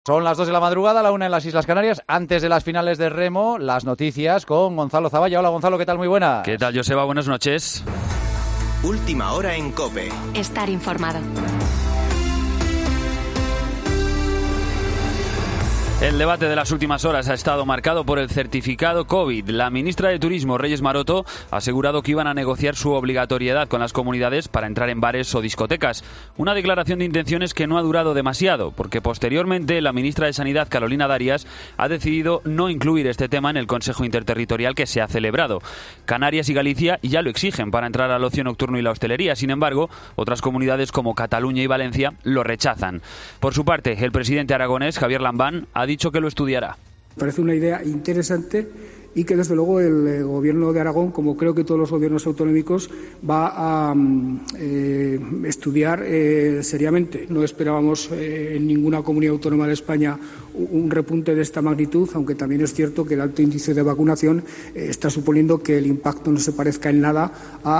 Son las 2 de la madrugada, la 1 en las Islas Canarias. Antes de las finales de remo, las noticias con Gonzalo Zavalla. Hola Gonzalo, ¿qué tal? Muy buenas. ¿Qué tal, Joseba? Buenas noches. Última hora en COPE. Estar informado. El debate de las últimas horas ha estado marcado por el certificado COVID. La ministra de Turismo, Reyes Maroto, ha asegurado que iban a negociar su obligatoriedad con las comunidades para entrar en bares o discotecas. Una declaración de intenciones que no ha durado demasiado, porque posteriormente la ministra de Sanidad, Carolina Darias, ha decidido no incluir este tema en el Consejo Interterritorial que se ha celebrado. Canarias y Galicia ya lo exigen para entrar al ocio nocturno y la hostelería. Sin embargo, otras comunidades como Cataluña y Valencia lo rechazan. Por su parte, el presidente aragonés, Javier Lambán, ha dicho que lo estudiará. Parece una idea interesante y que desde luego el Gobierno de Aragón, como creo que todos los gobiernos autonómicos, va a estudiar seriamente. No esperábamos en ninguna comunidad autónoma de España un repunte de esta magnitud, aunque también es cierto que el alto índice de vacunación está suponiendo que el impacto no se parezca en nada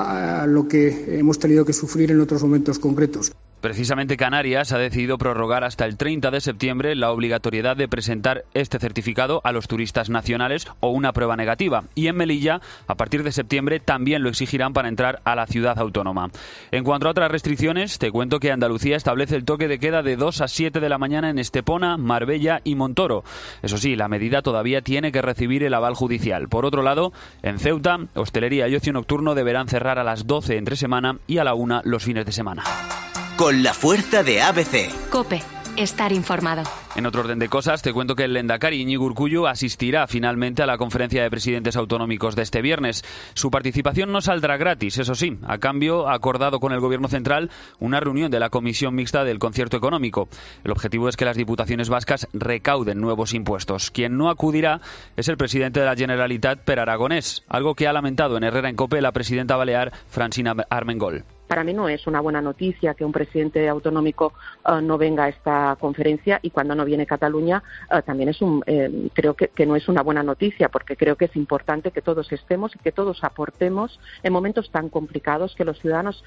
a lo que hemos tenido que sufrir en otros momentos concretos. Precisamente Canarias ha decidido prorrogar hasta el 30 de septiembre la obligatoriedad de presentar este certificado a los turistas nacionales o una prueba negativa. Y en Melilla, a partir de septiembre, también lo exigirán para entrar a la ciudad autónoma. En cuanto a otras restricciones, te cuento que Andalucía establece el toque de queda de 2 a 7 de la mañana en Estepona, Marbella y Montoro. Eso sí, la medida todavía tiene que recibir el aval judicial. Por otro lado, en Ceuta, hostelería y ocio nocturno deberán cerrar a las 12 entre semana y a la 1 los fines de semana. Con la fuerza de ABC. COPE. Estar informado. En otro orden de cosas, te cuento que el lehendakari Iñigo Urkullu asistirá finalmente a la conferencia de presidentes autonómicos de este viernes. Su participación no saldrá gratis, eso sí. A cambio, ha acordado con el Gobierno central una reunión de la Comisión Mixta del Concierto Económico. El objetivo es que las diputaciones vascas recauden nuevos impuestos. Quien no acudirá es el presidente de la Generalitat, Pere Aragonés, algo que ha lamentado en Herrera en COPE la presidenta balear Francina Armengol. Para mí no es una buena noticia que un presidente autonómico no venga a esta conferencia, y cuando no viene Cataluña también creo que no es una buena noticia, porque creo que es importante que todos estemos y que todos aportemos en momentos tan complicados que los ciudadanos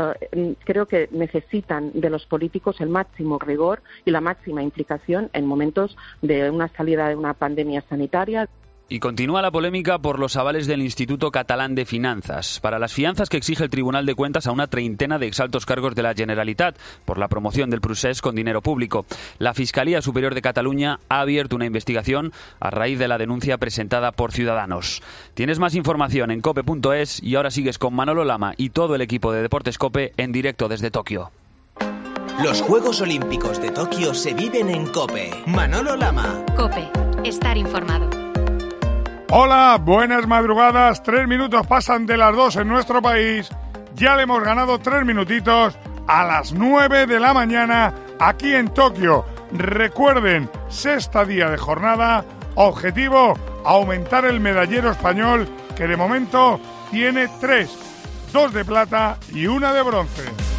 creo que necesitan de los políticos el máximo rigor y la máxima implicación en momentos de una salida de una pandemia sanitaria. Y continúa la polémica por los avales del Instituto Catalán de Finanzas para las fianzas que exige el Tribunal de Cuentas a una treintena de exaltos cargos de la Generalitat por la promoción del procés con dinero público. La Fiscalía Superior de Cataluña ha abierto una investigación a raíz de la denuncia presentada por Ciudadanos. Tienes más información en cope.es y ahora sigues con Manolo Lama y todo el equipo de Deportes COPE en directo desde Tokio. Los Juegos Olímpicos de Tokio se viven en COPE. Manolo Lama. COPE. Estar informado. Hola, buenas madrugadas. 3 minutos pasan de las 2 en nuestro país. Ya le hemos ganado 3 minutitos a las 9 de la mañana aquí en Tokio. Recuerden, 6º día de jornada. Objetivo, aumentar el medallero español, que de momento tiene 3. 2 de plata y 1 de bronce.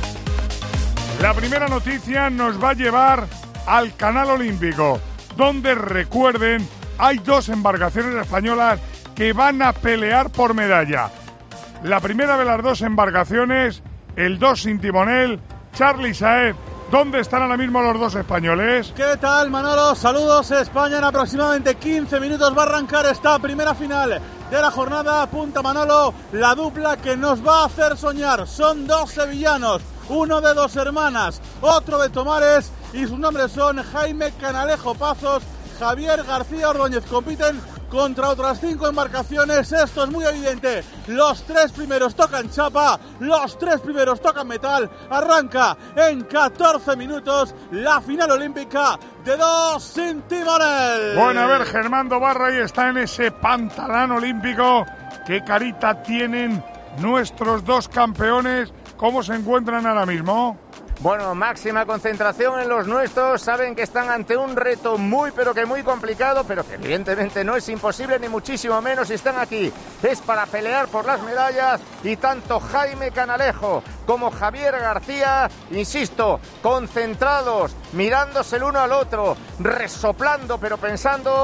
La primera noticia nos va a llevar al Canal Olímpico, donde, recuerden, hay 2 embarcaciones españolas que van a pelear por medalla. La primera de las 2 embarcaciones, el 2 sin timonel, Charly Saez. ¿Dónde están ahora mismo los 2 españoles? ¿Qué tal, Manolo? Saludos, España. En aproximadamente 15 minutos va a arrancar esta primera final de la jornada. Apunta, Manolo, la dupla que nos va a hacer soñar. Son 2 sevillanos, uno de 2 hermanas, otro de Tomares, y sus nombres son Jaime Canalejo Pazos, Javier García Ordóñez. Compiten contra otras 5 embarcaciones. Esto es muy evidente. Los 3 primeros tocan chapa, los 3 primeros tocan metal. Arranca en 14 minutos la final olímpica de 2 sin timonel. Bueno, a ver, Germando Barra ahí está en ese pantalón olímpico. ¿Qué carita tienen nuestros 2 campeones? ¿Cómo se encuentran ahora mismo? Bueno, máxima concentración en los nuestros. Saben que están ante un reto muy pero que muy complicado, pero que evidentemente no es imposible ni muchísimo menos. Si están aquí es para pelear por las medallas, y tanto Jaime Canalejo como Javier García, insisto, concentrados, mirándose el uno al otro, resoplando pero pensando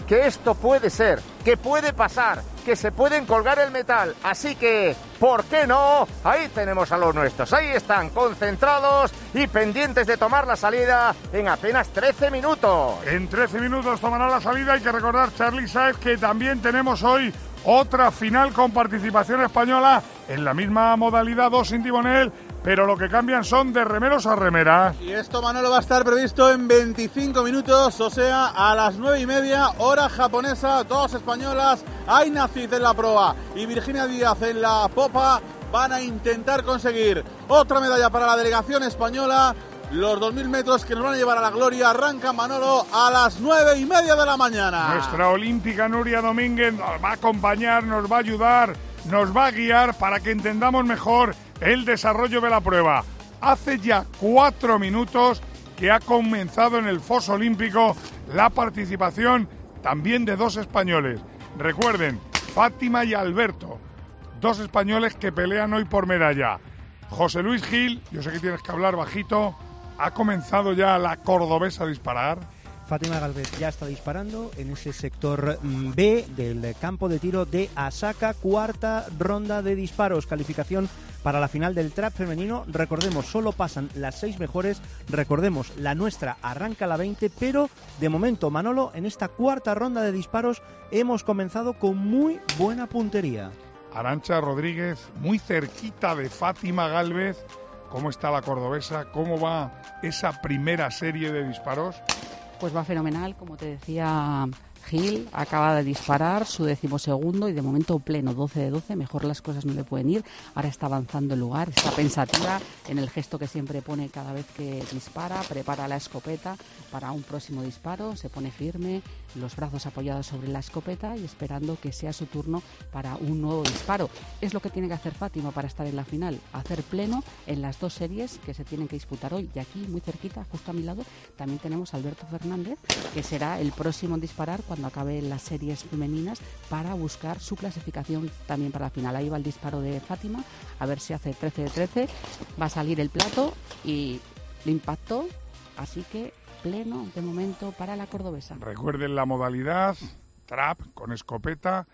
que esto puede ser, que puede pasar, que se pueden colgar el metal. Así que, ¿por qué no? Ahí tenemos a los nuestros. Ahí están, concentrados y pendientes de tomar la salida en apenas 13 minutos. En 13 minutos tomará la salida. Hay que recordar, Charly Sáez, que también tenemos hoy otra final con participación española en la misma modalidad, 2 sin timonel, pero lo que cambian son de remeros a remeras. Y esto, Manolo, va a estar previsto en 25 minutos, o sea, a las 9:30, hora japonesa. 2 españolas, Aina Cid en la proa y Virginia Díaz en la popa, van a intentar conseguir otra medalla para la delegación española. Los 2.000 metros que nos van a llevar a la gloria arrancan, Manolo, a las 9:30 de la mañana. Nuestra olímpica Nuria Domínguez nos va a acompañar, nos va a ayudar, nos va a guiar para que entendamos mejor el desarrollo de la prueba. Hace ya 4 minutos que ha comenzado en el foso olímpico la participación también de 2 españoles. Recuerden, Fátima y Alberto, 2 españoles que pelean hoy por medalla. José Luis Gil, yo sé que tienes que hablar bajito, ha comenzado ya la cordobesa a disparar. Fátima Galvez ya está disparando en ese sector B del campo de tiro de Asaka. 4ª ronda de disparos, calificación para la final del trap femenino. Recordemos, solo pasan las 6 mejores. Recordemos, la nuestra arranca a la 20, pero de momento, Manolo, en esta 4ª ronda de disparos hemos comenzado con muy buena puntería. Arantxa Rodríguez, muy cerquita de Fátima Galvez. ¿Cómo está la cordobesa? ¿Cómo va esa primera serie de disparos? Pues va fenomenal, como te decía Gil, acaba de disparar su 12º y de momento pleno, 12 de 12, mejor las cosas no le pueden ir. Ahora está avanzando el lugar, está pensativa en el gesto que siempre pone cada vez que dispara, prepara la escopeta para un próximo disparo, se pone firme, los brazos apoyados sobre la escopeta y esperando que sea su turno para un nuevo disparo. Es lo que tiene que hacer Fátima para estar en la final, hacer pleno en las 2 series que se tienen que disputar hoy. Y aquí, muy cerquita, justo a mi lado, también tenemos a Alberto Fernández, que será el próximo en disparar cuando acaben las series femeninas para buscar su clasificación también para la final. Ahí va el disparo de Fátima, a ver si hace 13 de 13, va a salir el plato y le impactó, así que pleno de momento para la cordobesa. Recuerden la modalidad, trap con escopeta,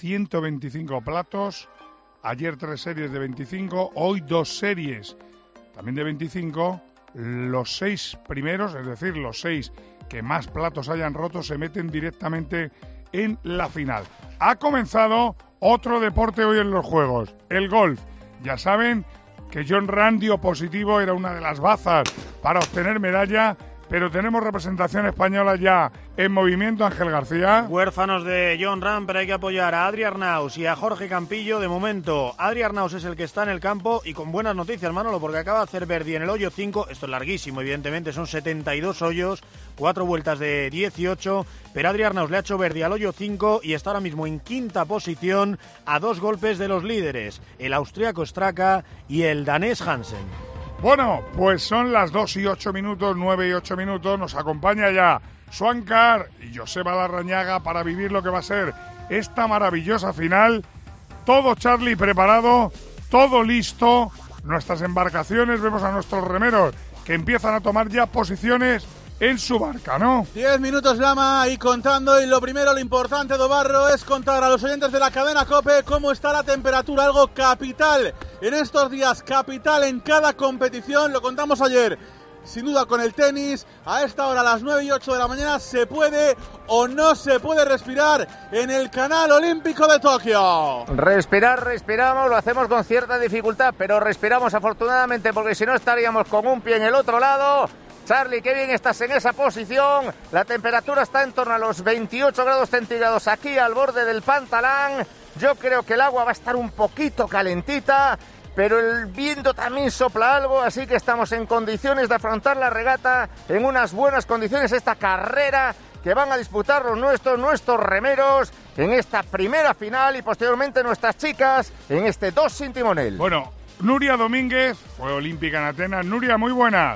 125 platos, ayer 3 series de 25, hoy 2 series también de 25, los 6 primeros, es decir, los 6 que más platos hayan roto, se meten directamente en la final. Ha comenzado otro deporte hoy en los Juegos, el golf. Ya saben que John Ram dio positivo, era una de las bazas para obtener medalla, pero tenemos representación española ya en movimiento. Ángel García. Huérfanos de John Ram, pero hay que apoyar a Adri Arnaus y a Jorge Campillo. De momento, Adri Arnaus es el que está en el campo y con buenas noticias, Manolo, porque acaba de hacer Verdi en el hoyo 5. Esto es larguísimo, evidentemente, son 72 hoyos, 4 vueltas de 18, pero Adri Arnaus le ha hecho Verdi al hoyo 5 y está ahora mismo en 5ª posición a 2 golpes de los líderes, el austríaco Straka y el danés Hansen. Bueno, pues son las 2 y 8 minutos, 9 y 8 minutos. Nos acompaña ya Swankar y Joseba Larrañaga para vivir lo que va a ser esta maravillosa final. Todo, Charly, preparado, todo listo. Nuestras embarcaciones, vemos a nuestros remeros que empiezan a tomar ya posiciones en su barca, ¿no? 10 minutos, Lama, y contando, y lo primero, lo importante, Dobarro, es contar a los oyentes de la cadena COPE cómo está la temperatura, algo capital en estos días, capital en cada competición, lo contamos ayer, sin duda con el tenis, a esta hora, a las 9 y 8 de la mañana, ¿se puede o no se puede respirar en el Canal Olímpico de Tokio? Respirar, respiramos, lo hacemos con cierta dificultad, pero respiramos afortunadamente, porque si no estaríamos con un pie en el otro lado. Charly, qué bien estás en esa posición. La temperatura está en torno a los 28 grados centígrados aquí al borde del Pantalán. Yo creo que el agua va a estar un poquito calentita, pero el viento también sopla algo, así que estamos en condiciones de afrontar la regata en unas buenas condiciones, esta carrera que van a disputar los nuestros remeros en esta primera final y posteriormente nuestras chicas en este 2 sin timonel. Bueno, Nuria Domínguez fue olímpica en Atenas. Nuria, muy buenas.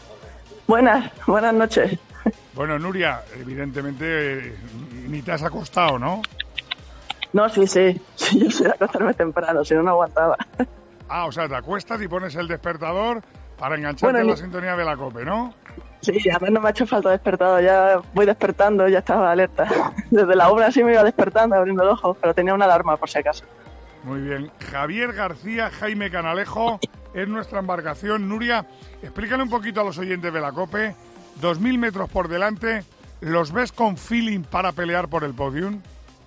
Buenas noches. Bueno, Nuria, evidentemente ni te has acostado, ¿no? No, sí, yo soy de acostarme temprano, si no, no aguantaba. Ah, o sea, te acuestas y pones el despertador para engancharte en la sintonía de la COPE, ¿no? Sí, a mí no me ha hecho falta despertado, ya voy despertando, ya estaba alerta. Desde la obra sí me iba despertando, abriendo los ojos, pero tenía una alarma por si acaso. Muy bien. Javier García, Jaime Canalejo, es nuestra embarcación. Nuria, explícale un poquito a los oyentes de la COPE, 2.000 metros por delante, ¿los ves con feeling para pelear por el podium?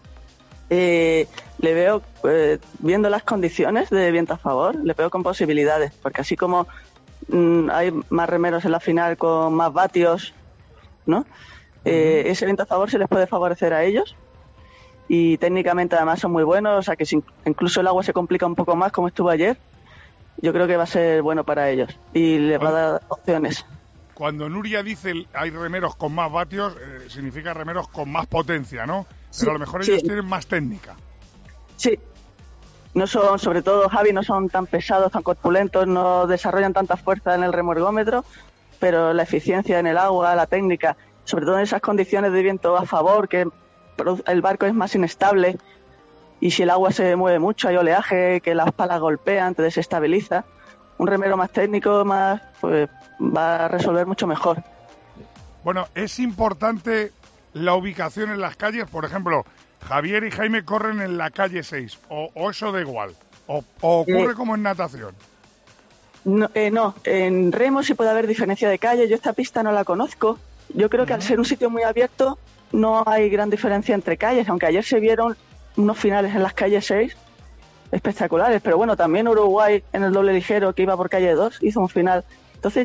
Le veo, viendo las condiciones de viento a favor, le veo con posibilidades, porque así como hay más remeros en la final con más vatios, ¿no? Ese viento a favor se les puede favorecer a ellos, y técnicamente además son muy buenos, o sea que si incluso el agua se complica un poco más como estuvo ayer, yo creo que va a ser bueno para ellos y les va a dar opciones. Cuando Nuria dice hay remeros con más vatios, significa remeros con más potencia, ¿no? Pero a lo mejor ellos tienen más técnica. Sí. No son, sobre todo Javi, no son tan pesados, tan corpulentos, no desarrollan tanta fuerza en el remo ergómetro, pero la eficiencia en el agua, la técnica, sobre todo en esas condiciones de viento a favor, que el barco es más inestable, y si el agua se mueve mucho, hay oleaje, que las palas golpean, te desestabiliza, un remero más técnico, más, pues, va a resolver mucho mejor. Bueno, es importante la ubicación en las calles, por ejemplo, Javier y Jaime corren en la calle 6, o eso da igual, o ocurre como en natación. No, en remo sí puede haber diferencia de calle, yo esta pista no la conozco, yo creo que al ser un sitio muy abierto no hay gran diferencia entre calles, aunque ayer se vieron unos finales en las calles 6 espectaculares, pero bueno, también Uruguay en el doble ligero que iba por calle 2 hizo un final, entonces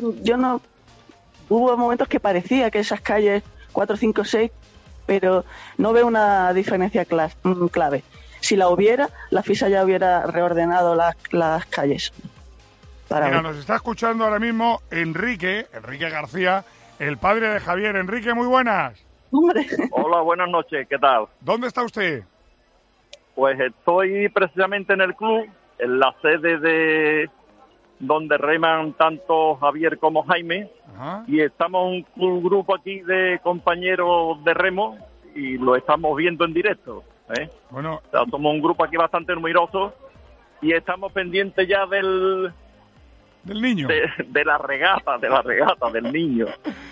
hubo momentos que parecía que esas calles 4, 5, 6, pero no veo una diferencia clave. Si la hubiera, la FISA ya hubiera reordenado las calles. Mira, nos está escuchando ahora mismo Enrique García, el padre de Javier. Enrique, muy buenas. Hola, buenas noches, ¿qué tal? ¿Dónde está usted? Pues estoy precisamente en el club, en la sede de donde reman tanto Javier como Jaime. Ajá. Y estamos un grupo aquí de compañeros de remo y lo estamos viendo en directo, ¿eh? Bueno, o sea, somos un grupo aquí bastante numeroso y estamos pendientes ya del niño, de la regata del niño.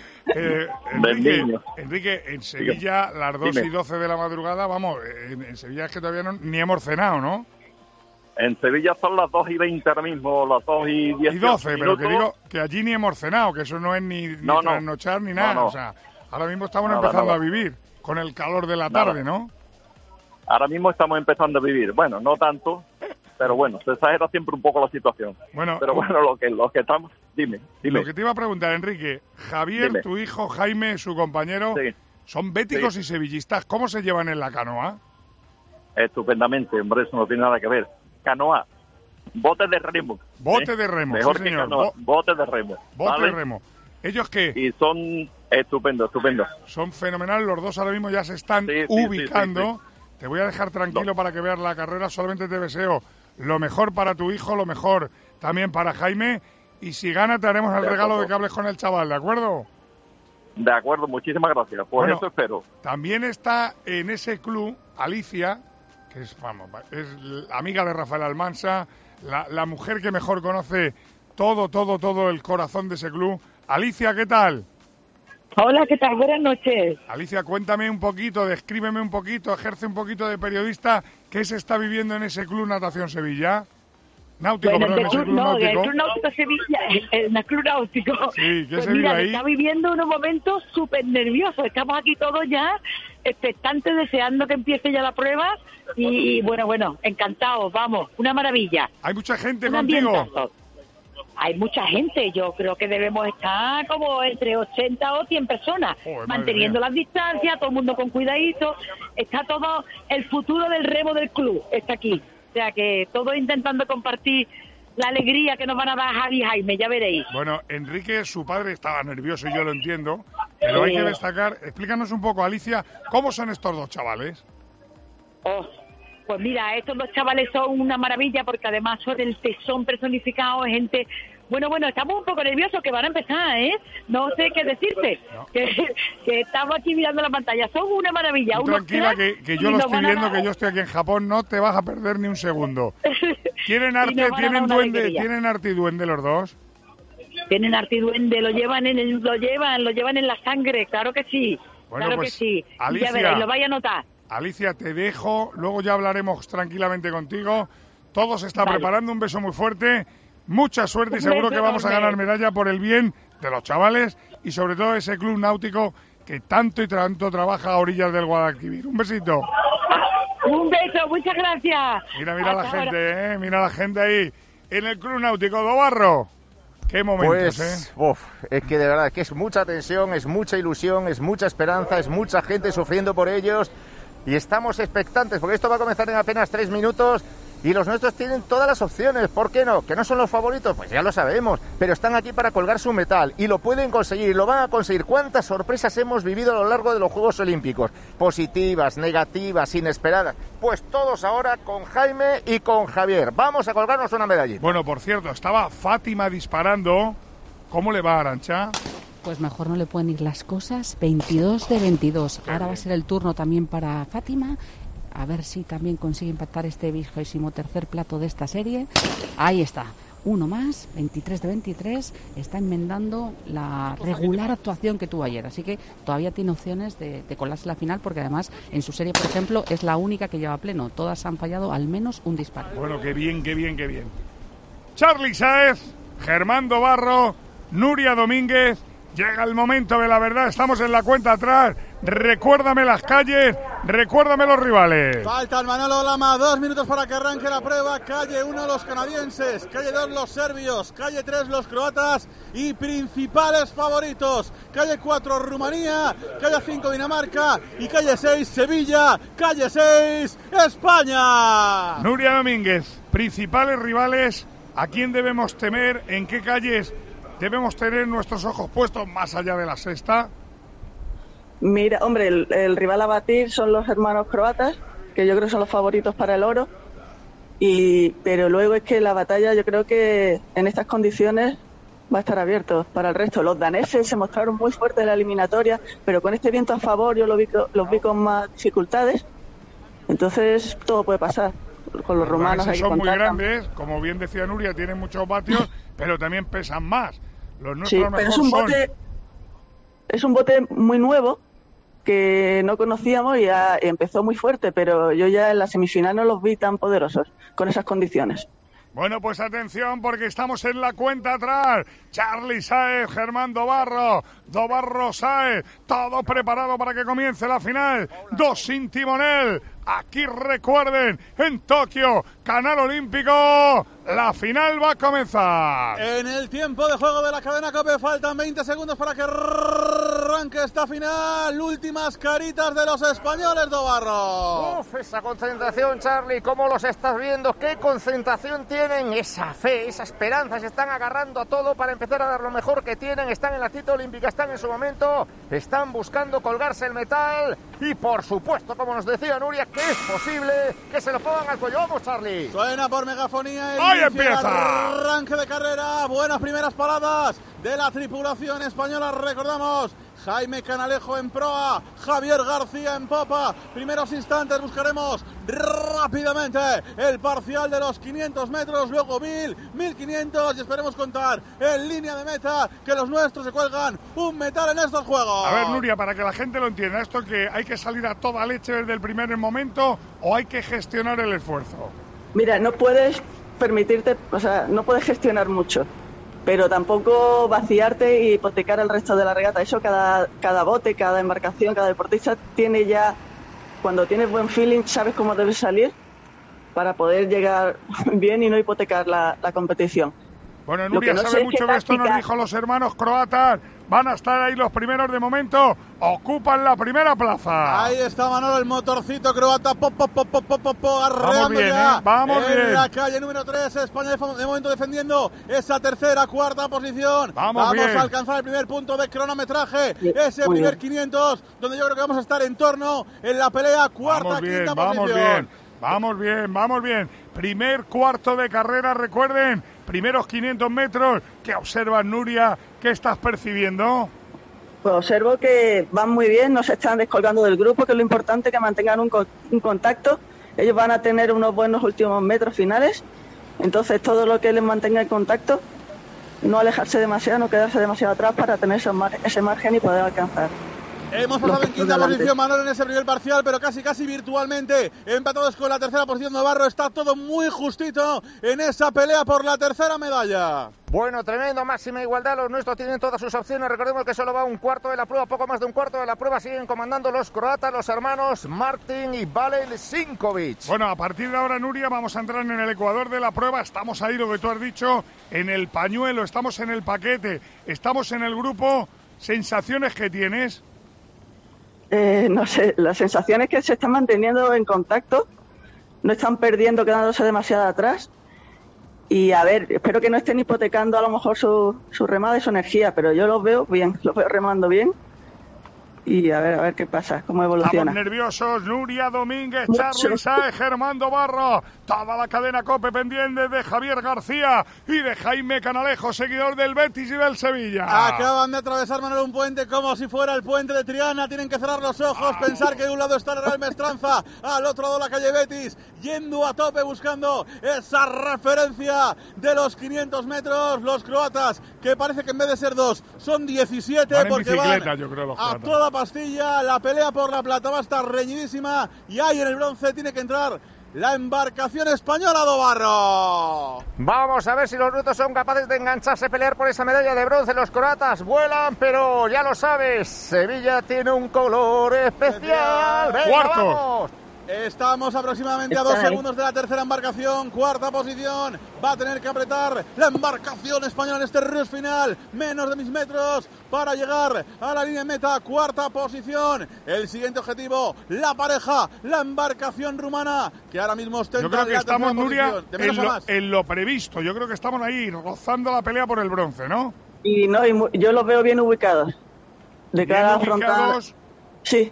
Enrique, en Sevilla, las 2 y 12 de la madrugada, vamos, en Sevilla es que todavía ni hemos cenado, ¿no? En Sevilla son las 2 y 20 ahora mismo, las 2 y 10. Y 12, pero que digo que allí ni hemos cenado, que eso no es ni trasnochar ni nada. O sea, ahora mismo estamos empezando a vivir con el calor de la tarde, ¿no? Ahora mismo estamos empezando a vivir. Bueno, no tanto, pero bueno, se exagera siempre un poco la situación. Bueno, pero bueno, lo que estamos... Dime. Lo que te iba a preguntar, Enrique, Javier, tu hijo, Jaime, su compañero, son béticos y sevillistas. ¿Cómo se llevan en la canoa? Estupendamente, hombre, eso no tiene nada que ver. Canoa, bote de remo. Bote de remo, mejor sí, que señor. canoa, bote de remo. Bote de remo. ¿Ellos qué? Y son estupendo. Son fenomenales, los dos ahora mismo ya se están ubicando. Sí. Te voy a dejar tranquilo para que veas la carrera, solamente te deseo lo mejor para tu hijo, lo mejor también para Jaime, y si gana te haremos el regalo de que hables con el chaval, ¿de acuerdo? De acuerdo, muchísimas gracias, por eso espero. También está en ese club Alicia, que es amiga de Rafael Almansa, la mujer que mejor conoce todo el corazón de ese club. Alicia, ¿qué tal? Hola, ¿qué tal? Buenas noches. Alicia, cuéntame un poquito, descríbeme un poquito, ejerce un poquito de periodista. ¿Qué se está viviendo en ese Club Natación Sevilla? Náutico, bueno, perdón, ese Club Náutico. El Club Náutico Sevilla, el Club Náutico. Sí, ¿qué pues se vive ahí? Está viviendo unos momentos súper nerviosos. Estamos aquí todos ya expectantes, deseando que empiece ya la prueba. Y bueno, encantados, vamos, una maravilla. ¿Hay mucha gente contigo? Hay mucha gente, yo creo que debemos estar como entre 80 o 100 personas, manteniendo las distancias, todo el mundo con cuidadito, está todo el futuro del remo del club, está aquí, o sea que todos intentando compartir la alegría que nos van a dar Javi y Jaime, ya veréis. Bueno, Enrique, su padre estaba nervioso y yo lo entiendo, pero hay que destacar, explícanos un poco, Alicia, ¿cómo son estos dos chavales? Pues mira, estos dos chavales son una maravilla porque además son el tesón personificado, gente... Bueno, estamos un poco nerviosos que van a empezar, ¿eh? No sé qué decirte, que estamos aquí mirando la pantalla, son una maravilla. Tranquila, que yo lo estoy viendo, que yo estoy aquí en Japón, no te vas a perder ni un segundo. ¿Tienen arte, tienen arte y duende los dos? tienen artiduende, lo llevan en la sangre, claro que sí, Bueno, claro pues, que sí. Alicia, ya veréis, lo vaya a notar. Alicia, te dejo, luego ya hablaremos tranquilamente contigo. Todo se está preparando, un beso muy fuerte, mucha suerte y seguro que vamos a ganar medalla por el bien de los chavales y sobre todo ese club náutico que tanto y tanto trabaja a orillas del Guadalquivir. Un besito. Un beso, muchas gracias. Mira la gente, mira la gente ahí en el club náutico Dobarro. Qué momentos, es que de verdad que es mucha tensión, es mucha ilusión, es mucha esperanza, es mucha gente sufriendo por ellos y estamos expectantes porque esto va a comenzar en apenas 3 minutos y los nuestros tienen todas las opciones. ¿Por qué no? ¿Que no son los favoritos? Pues ya lo sabemos, pero están aquí para colgar su metal y lo pueden conseguir, lo van a conseguir. ¿Cuántas sorpresas hemos vivido a lo largo de los Juegos Olímpicos? Positivas, negativas, inesperadas. Pues todos ahora con Jaime y con Javier. Vamos a colgarnos una medallita. Bueno, por cierto, estaba Fátima disparando. ¿Cómo le va, Arantxa? Pues mejor no le pueden ir las cosas. 22 de 22. Ahora va a ser el turno también para Fátima. A ver si también consigue impactar este 23º plato de esta serie. Ahí está. Uno más, 23 de 23. Está enmendando la regular actuación que tuvo ayer. Así que todavía tiene opciones de colarse a la final, porque además en su serie, por ejemplo, es la única que lleva pleno. Todas han fallado al menos un disparo. Bueno, qué bien, qué bien, qué bien. Charly Sáez, Germán Dobarro, Nuria Domínguez. Llega el momento de la verdad, estamos en la cuenta atrás. Recuérdame las calles, recuérdame los rivales. Faltan Manolo Lama, 2 minutos para que arranque la prueba. Calle 1 los canadienses, calle 2 los serbios, calle 3 los croatas y principales favoritos. Calle 4 Rumanía, calle 5 Dinamarca y calle 6 Sevilla, calle 6 España. Nuria Domínguez, principales rivales, ¿a quién debemos temer? ¿En qué calles debemos tener nuestros ojos puestos más allá de la sexta? Mira, hombre, el rival a batir son los hermanos croatas, que yo creo que son los favoritos para el oro. Pero luego es que la batalla, yo creo que en estas condiciones va a estar abierto para el resto. Los daneses se mostraron muy fuertes en la eliminatoria, pero con este viento a favor yo los vi con más dificultades. Entonces todo puede pasar. Con los rumanos hay que son muy contar grandes, como bien decía Nuria, tienen muchos vatios, pero también pesan más. Los nuestros sí, pero es un bote muy nuevo que no conocíamos y empezó muy fuerte, pero yo ya en la semifinal no los vi tan poderosos con esas condiciones. Bueno, pues atención porque estamos en la cuenta atrás. Charly Sáez, Germán Dobarro, Dobarro Sáez, todo preparado para que comience la final. 2 sin timonel. Aquí recuerden, en Tokio, Canal Olímpico, la final va a comenzar. En el tiempo de juego de la cadena COPE faltan 20 segundos para que arranque esta final. Últimas caritas de los españoles, Dobarro. Uf, esa concentración, Charly, ¿cómo los estás viendo? ¿Qué concentración tienen? Esa fe, esa esperanza, se están agarrando a todo para empezar a dar lo mejor que tienen. Están en la cita olímpica, están en su momento, están buscando colgarse el metal y, por supuesto, como nos decía Nuria, que es posible que se lo pongan al cuello. Vamos, Charly. Suena por megafonía ¡ahí empieza! Arranque de carrera, buenas primeras paradas de la tripulación española. Recordamos, Jaime Canalejo en proa, Javier García en popa. Primeros instantes, buscaremos rápidamente el parcial de los 500 metros, luego 1000, 1500 y esperemos contar en línea de meta que los nuestros se cuelgan un metal en estos juegos. A ver, Nuria, para que la gente lo entienda, ¿esto que hay que salir a toda leche desde el primer momento o hay que gestionar el esfuerzo? Mira, no puedes permitirte, no puedes gestionar mucho, pero tampoco vaciarte y hipotecar el resto de la regata. Eso cada bote, cada embarcación, cada deportista tiene ya, cuando tienes buen feeling, sabes cómo debes salir para poder llegar bien y no hipotecar la competición. Bueno, Nuria sabe mucho de esto, nos dijo los hermanos croatas. Van a estar ahí los primeros de momento. Ocupan la primera plaza. Ahí está Manolo, el motorcito croata. Arreando bien, ya. Vamos en bien. la calle número 3. España de momento defendiendo esa tercera, cuarta posición. Vamos a alcanzar el primer punto de cronometraje. Ese primer 500, donde yo creo que vamos a estar en torno en la pelea. Cuarta, quinta posición. Vamos bien. Primer cuarto de carrera, recuerden. Primeros 500 metros. ¿Qué observas, Nuria? ¿Qué estás percibiendo? Pues observo que van muy bien, no se están descolgando del grupo, que es lo importante, que mantengan un contacto. Ellos van a tener unos buenos últimos metros finales, entonces todo lo que les mantenga en contacto no alejarse demasiado, no quedarse demasiado atrás para tener ese margen y poder alcanzar. Hemos pasado en quinta posición, Manolo, en ese primer parcial, pero casi virtualmente empatados con la tercera posición. Navarro, está todo muy justito en esa pelea por la tercera medalla. Bueno, tremendo, máxima igualdad, los nuestros tienen todas sus opciones, recordemos que solo va un cuarto de la prueba, poco más de un cuarto de la prueba, siguen comandando los croatas, los hermanos Martin y Valel Sinkovic. Bueno, a partir de ahora, Nuria, vamos a entrar en el ecuador de la prueba, estamos ahí, lo que tú has dicho, en el pañuelo, estamos en el paquete, estamos en el grupo, ¿sensaciones que tienes? No sé, la sensación es que se están manteniendo en contacto, no están perdiendo, quedándose demasiado atrás. Y a ver, espero que no estén hipotecando a lo mejor su remada y su energía, pero yo los veo bien, los veo remando bien. Y a ver qué pasa, cómo evoluciona. Estamos nerviosos, Nuria Domínguez, Charly Sáez, Germán Dobarro, toda la cadena COPE pendiente de Javier García y de Jaime Canalejo, seguidor del Betis y del Sevilla. Acaban de atravesar, Manuel, un puente como si fuera el puente de Triana. Tienen que cerrar los ojos, pensar que de un lado está el Real Mestranza, al otro lado la calle Betis, yendo a tope buscando esa referencia de los 500 metros. Los croatas, que parece que en vez de ser 2, son 17, porque van yo creo, los a toda pastilla. La pelea por la plata va a estar reñidísima y ahí en el bronce tiene que entrar la embarcación española, Dobarro. Vamos a ver si los rutos son capaces de engancharse, pelear por esa medalla de bronce. Los croatas vuelan, pero ya lo sabes, Sevilla tiene un color especial. Venga, cuarto. Vamos. Estamos aproximadamente a 2 segundos de la tercera embarcación, cuarta posición, va a tener que apretar la embarcación española en este rush final, menos de 1000 metros para llegar a la línea de meta, cuarta posición. El siguiente objetivo, la pareja, la embarcación rumana, que ahora mismo ostenta. Yo creo que estamos, Nuria, posición, en lo previsto, yo creo que estamos ahí rozando la pelea por el bronce, ¿no? Y yo los veo bien ubicados, de cara a frontal. Sí.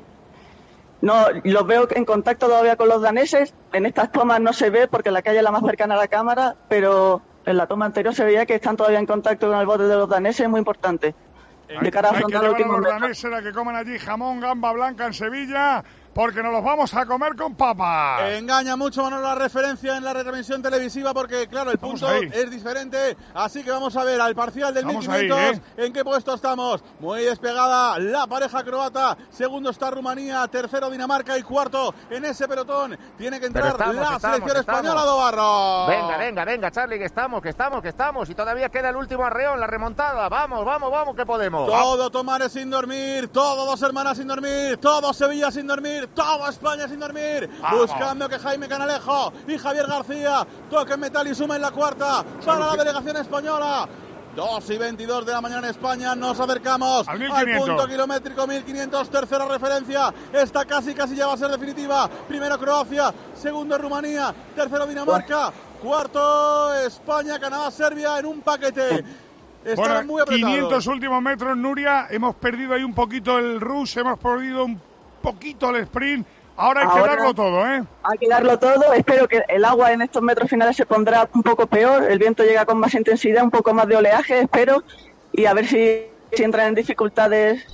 No, los veo en contacto todavía con los daneses. En estas tomas no se ve porque la calle es la más cercana a la cámara, pero en la toma anterior se veía que están todavía en contacto con el bote de los daneses, muy importante. De cara a afrontar los últimos daneses a que coman allí jamón, gamba blanca en Sevilla, porque nos los vamos a comer con papas. Engaña mucho, Manolo, la referencia en la retransmisión televisiva, porque claro, el punto es diferente, así que vamos a ver al parcial del 1500, en qué puesto estamos. Muy despegada la pareja croata, segundo está Rumanía, tercero Dinamarca y cuarto en ese pelotón tiene que entrar la selección española, Dobarro. Venga, Charly, que estamos, y todavía queda el último arreón, la remontada. Vamos, que podemos. Todo Tomares sin dormir, todo Dos Hermanas sin dormir, todo Sevilla sin dormir, toda España sin dormir, buscando que Jaime Canalejo y Javier García toquen metal y sumen la cuarta para la delegación española. 2:22 de la mañana en España, nos acercamos al punto kilométrico 1500, tercera referencia, esta casi ya va a ser definitiva. Primero Croacia, segundo Rumanía, tercero Dinamarca, cuarto España, Canadá, Serbia en un paquete. Están muy apretados. 500 últimos metros, Nuria, hemos perdido ahí un poquito el rush, hemos perdido un poquito el sprint. Ahora hay que darlo todo, ¿eh? Hay que darlo todo. Espero que el agua en estos metros finales se pondrá un poco peor. El viento llega con más intensidad, un poco más de oleaje, espero. Y a ver si entran en dificultades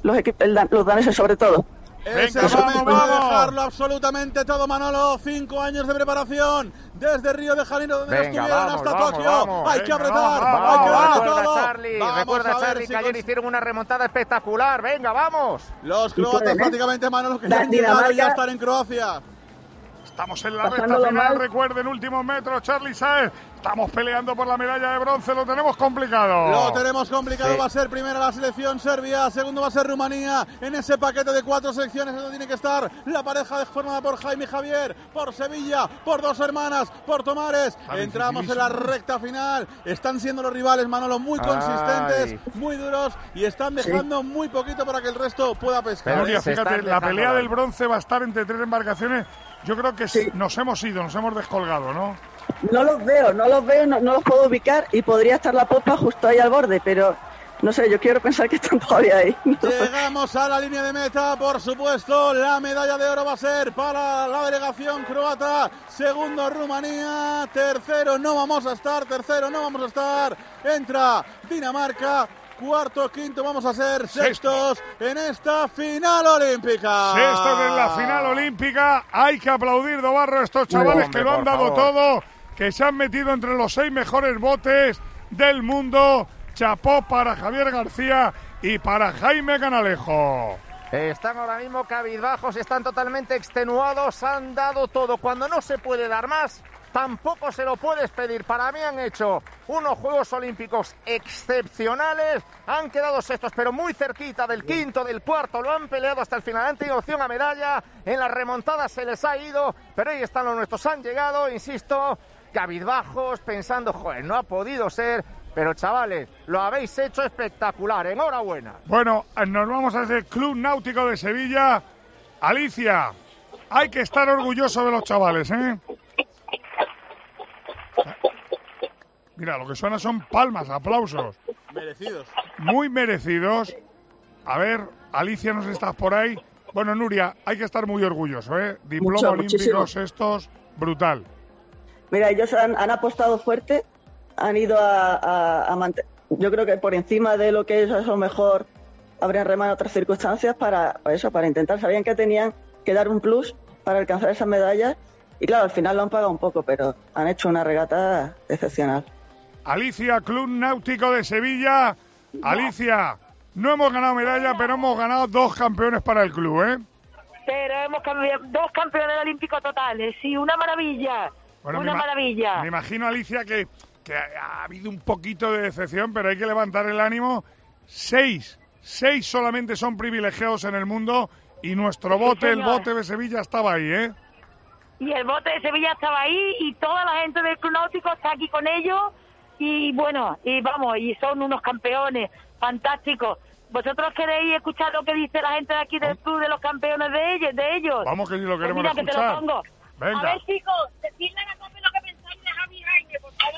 los daneses sobre todo. Es el momento de dejarlo absolutamente todo, Manolo. 5 años de preparación desde Río de Janeiro, donde estuvieron hasta Tokio. Hay que apretar, hay que darle todo. Recuerda, Charly, que ayer hicieron una remontada espectacular. Venga, vamos. Los croatas prácticamente, Manolo, que ya han llegado y ya están en Croacia. Estamos en la recta final, recuerden, últimos metros, Charly Sáez. Estamos peleando por la medalla de bronce, lo tenemos complicado. Va a ser primera la selección Serbia, segundo va a ser Rumanía. En ese paquete de 4 selecciones donde tiene que estar la pareja formada por Jaime y Javier, por Sevilla, por Dos Hermanas, por Tomares. Entramos en la recta final. Están siendo los rivales, Manolo, muy consistentes, muy duros y están dejando muy poquito para que el resto pueda pescar. Nuria, fíjate, la pelea del bronce va a estar entre 3 embarcaciones. Yo creo que nos hemos descolgado, ¿no? No los veo, no los puedo ubicar y podría estar la popa justo ahí al borde, pero no sé, yo quiero pensar que están todavía ahí. Llegamos a la línea de meta, por supuesto, la medalla de oro va a ser para la delegación croata, segundo Rumanía, tercero no vamos a estar, entra Dinamarca, cuarto, quinto vamos a ser sextos en esta final olímpica. Sextos en la final olímpica. Hay que aplaudir, Dobarro, a estos chavales que lo han dado todo, que se han metido entre los 6 mejores botes. del mundo. Chapó para Javier García y para Jaime Canalejo. Están ahora mismo cabizbajos, están totalmente extenuados, han dado todo. Cuando no se puede dar más, tampoco se lo puedes pedir. Para mí han hecho unos Juegos Olímpicos excepcionales, han quedado sextos, pero muy cerquita del quinto, del cuarto, lo han peleado hasta el final, han tenido opción a medalla, en las remontadas se les ha ido, pero ahí están los nuestros, han llegado, insisto, cabizbajos, pensando, joder, no ha podido ser. Pero chavales, lo habéis hecho espectacular, enhorabuena. Bueno, nos vamos a ese Club Náutico de Sevilla. Alicia, hay que estar orgulloso de los chavales, ¿eh? Mira, lo que suena son palmas, aplausos. Merecidos. Muy merecidos. A ver, Alicia, no sé si estás por ahí. Bueno, Nuria, hay que estar muy orgulloso, ¿eh? Diploma olímpico, sextos, brutal. Mira, ellos han apostado fuerte. Han ido a mantener, yo creo que por encima de lo que es eso mejor habrían remado en otras circunstancias para intentar, sabían que tenían que dar un plus para alcanzar esas medallas y claro, al final lo han pagado un poco, pero han hecho una regata excepcional. Alicia, Club Náutico de Sevilla. Alicia, no hemos ganado medalla, pero hemos ganado 2 campeones para el club, ¿eh? Pero hemos cambiado 2 campeones olímpicos totales, sí, una maravilla, bueno, una maravilla. Me imagino, Alicia, que ha habido un poquito de decepción, pero hay que levantar el ánimo. 6 solamente son privilegiados en el mundo y nuestro bote, el bote de Sevilla, estaba ahí, ¿eh? Y el bote de Sevilla estaba ahí y toda la gente del Club Náutico está aquí con ellos y bueno, y vamos, y son unos campeones fantásticos. ¿Vosotros queréis escuchar lo que dice la gente de aquí del club de los campeones de ellos? Vamos, que sí lo queremos pues mira, escuchar. Que te lo pongo. Venga. A ver, chicos, decidle a tope lo que pensáis de Javi Jaime, por favor.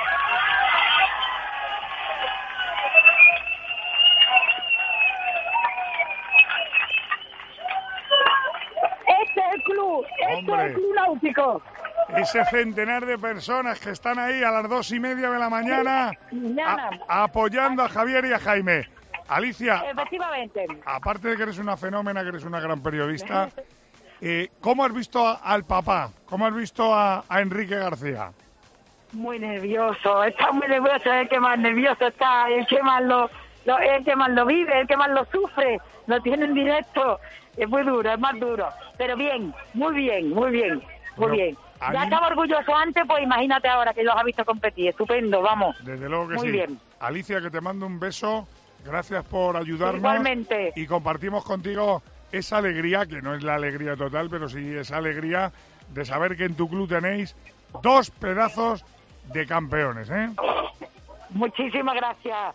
Este es el club, este es el Club Náutico. Ese centenar de personas que están ahí a las 2:30 de la mañana apoyando a Javier y a Jaime. Alicia, efectivamente. Aparte de que eres una fenómena, que eres una gran periodista, ¿cómo has visto al papá? ¿Cómo has visto a Enrique García? Muy nervioso, está muy nervioso, es el que más nervioso está, el que más lo vive, el que más lo sufre, lo tiene en directo, es muy duro, es más duro, pero bien, muy bien, muy bien, muy bien. Ya estaba orgulloso antes, pues imagínate ahora que los ha visto competir, estupendo, vamos. Desde luego que muy sí. Bien. Alicia, que te mando un beso, gracias por ayudarnos. Igualmente. Y compartimos contigo esa alegría, que no es la alegría total, pero sí esa alegría de saber que en tu club tenéis 2 pedazos de campeones, ¿eh? Muchísimas gracias,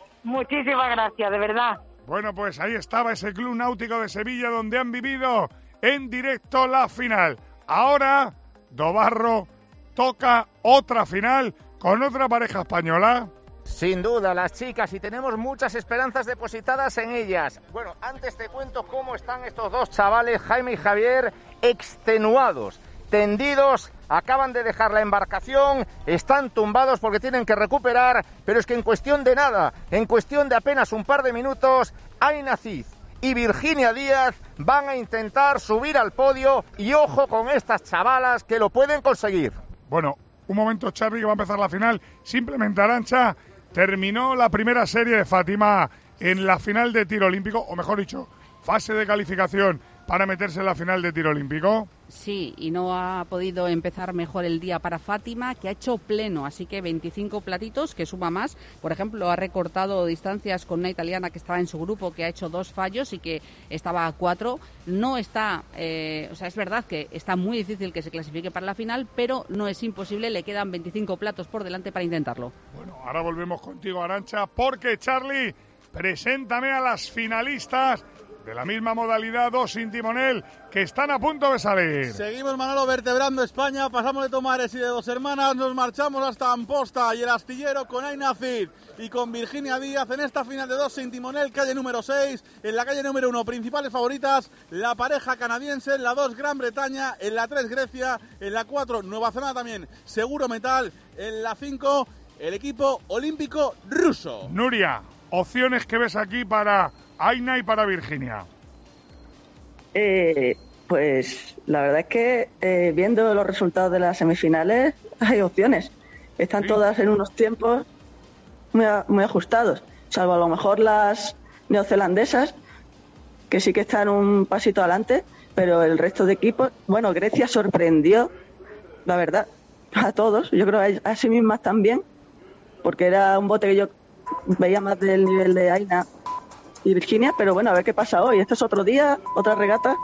de verdad. Bueno, pues ahí estaba ese Club Náutico de Sevilla donde han vivido en directo la final. Ahora, Dobarro toca otra final con otra pareja española. Sin duda, las chicas, y tenemos muchas esperanzas depositadas en ellas. Bueno, antes te cuento cómo están estos 2 chavales, Jaime y Javier, extenuados, tendidos, acaban de dejar la embarcación, están tumbados porque tienen que recuperar, pero es que en cuestión de nada, en cuestión de apenas un par de minutos, Aina Cid y Virginia Díaz van a intentar subir al podio y ojo con estas chavalas que lo pueden conseguir. Bueno, un momento, Charly, que va a empezar la final. Simplemente, Arantxa, terminó la primera serie de Fátima en la final de tiro olímpico, o mejor dicho, fase de calificación para meterse en la final de tiro olímpico. Sí, y no ha podido empezar mejor el día para Fátima, que ha hecho pleno, así que 25 platitos, que suma más. Por ejemplo, ha recortado distancias con una italiana que estaba en su grupo, que ha hecho 2 fallos y que estaba a 4. No está, es verdad que está muy difícil que se clasifique para la final, pero no es imposible, le quedan 25 platos por delante para intentarlo. Bueno, ahora volvemos contigo, Arantxa, porque, Charly, preséntame a las finalistas de la misma modalidad 2 sin timonel, que están a punto de salir. Seguimos, Manolo, vertebrando España, pasamos de Tomares y de Dos Hermanas, nos marchamos hasta Amposta y el Astillero con Aina Cid y con Virginia Díaz en esta final de 2 sin timonel, calle número 6, en la calle número 1, principales favoritas, la pareja canadiense, en la 2 Gran Bretaña, en la 3 Grecia, en la 4 Nueva Zelanda también, Seguro Metal, en la 5 el equipo olímpico ruso. Nuria, opciones que ves aquí para Aina y para Virginia. Pues la verdad es que viendo los resultados de las semifinales hay opciones. Están todas en unos tiempos muy ajustados, salvo a lo mejor las neozelandesas, que sí que están un pasito adelante, pero el resto de equipos, bueno, Grecia sorprendió, la verdad, a todos, yo creo a sí mismas también, porque era un bote que yo veía más del nivel de Aina y Virginia, pero bueno, a ver qué pasa hoy. Este es otro día, otra regata,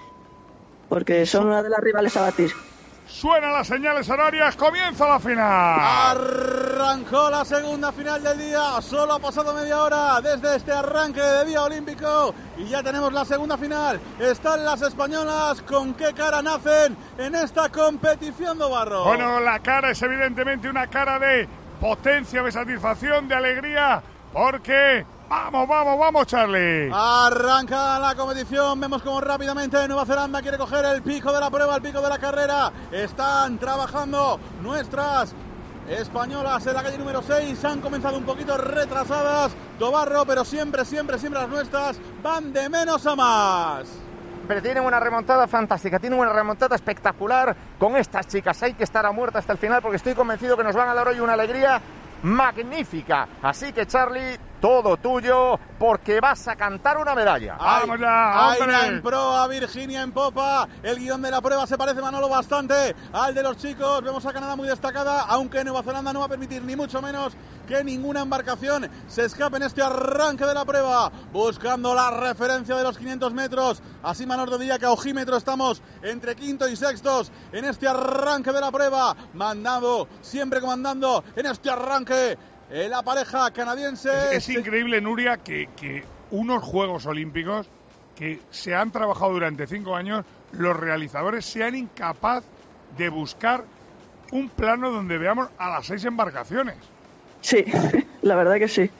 porque son una de las rivales a batir. Suenan las señales horarias, comienza la final. Arrancó la segunda final del día, solo ha pasado media hora desde este arranque de día olímpico y ya tenemos la segunda final. Están las españolas, ¿con qué cara nacen en esta competición, Dobarro? Bueno, la cara es evidentemente una cara de potencia, de satisfacción, de alegría, porque... ¡Vamos, Charlie! Arranca la competición, vemos como rápidamente Nueva Zelanda quiere coger el pico de la prueba, el pico de la carrera. Están trabajando nuestras españolas en la calle número 6, han comenzado un poquito retrasadas, Dobarro, pero siempre las nuestras van de menos a más. Pero tienen una remontada fantástica, tienen una remontada espectacular con estas chicas. Hay que estar a muerte hasta el final porque estoy convencido que nos van a dar hoy una alegría magnífica. Así que, Charlie, todo tuyo, porque vas a cantar una medalla. ¡Vamos ya, hombre! Aina en proa, Virginia en popa. El guión de la prueba se parece, Manolo, bastante al de los chicos. Vemos a Canadá muy destacada, aunque Nueva Zelanda no va a permitir ni mucho menos que ninguna embarcación se escape en este arranque de la prueba. Buscando la referencia de los 500 metros. Así, Manolo, diría que a ojímetro estamos entre quinto y sextos en este arranque de la prueba. Siempre comandando en este arranque la pareja canadiense. Es increíble, Nuria, que unos Juegos Olímpicos que se han trabajado durante 5 años, los realizadores sean incapaces de buscar un plano donde veamos a las 6 embarcaciones. Sí, la verdad que sí.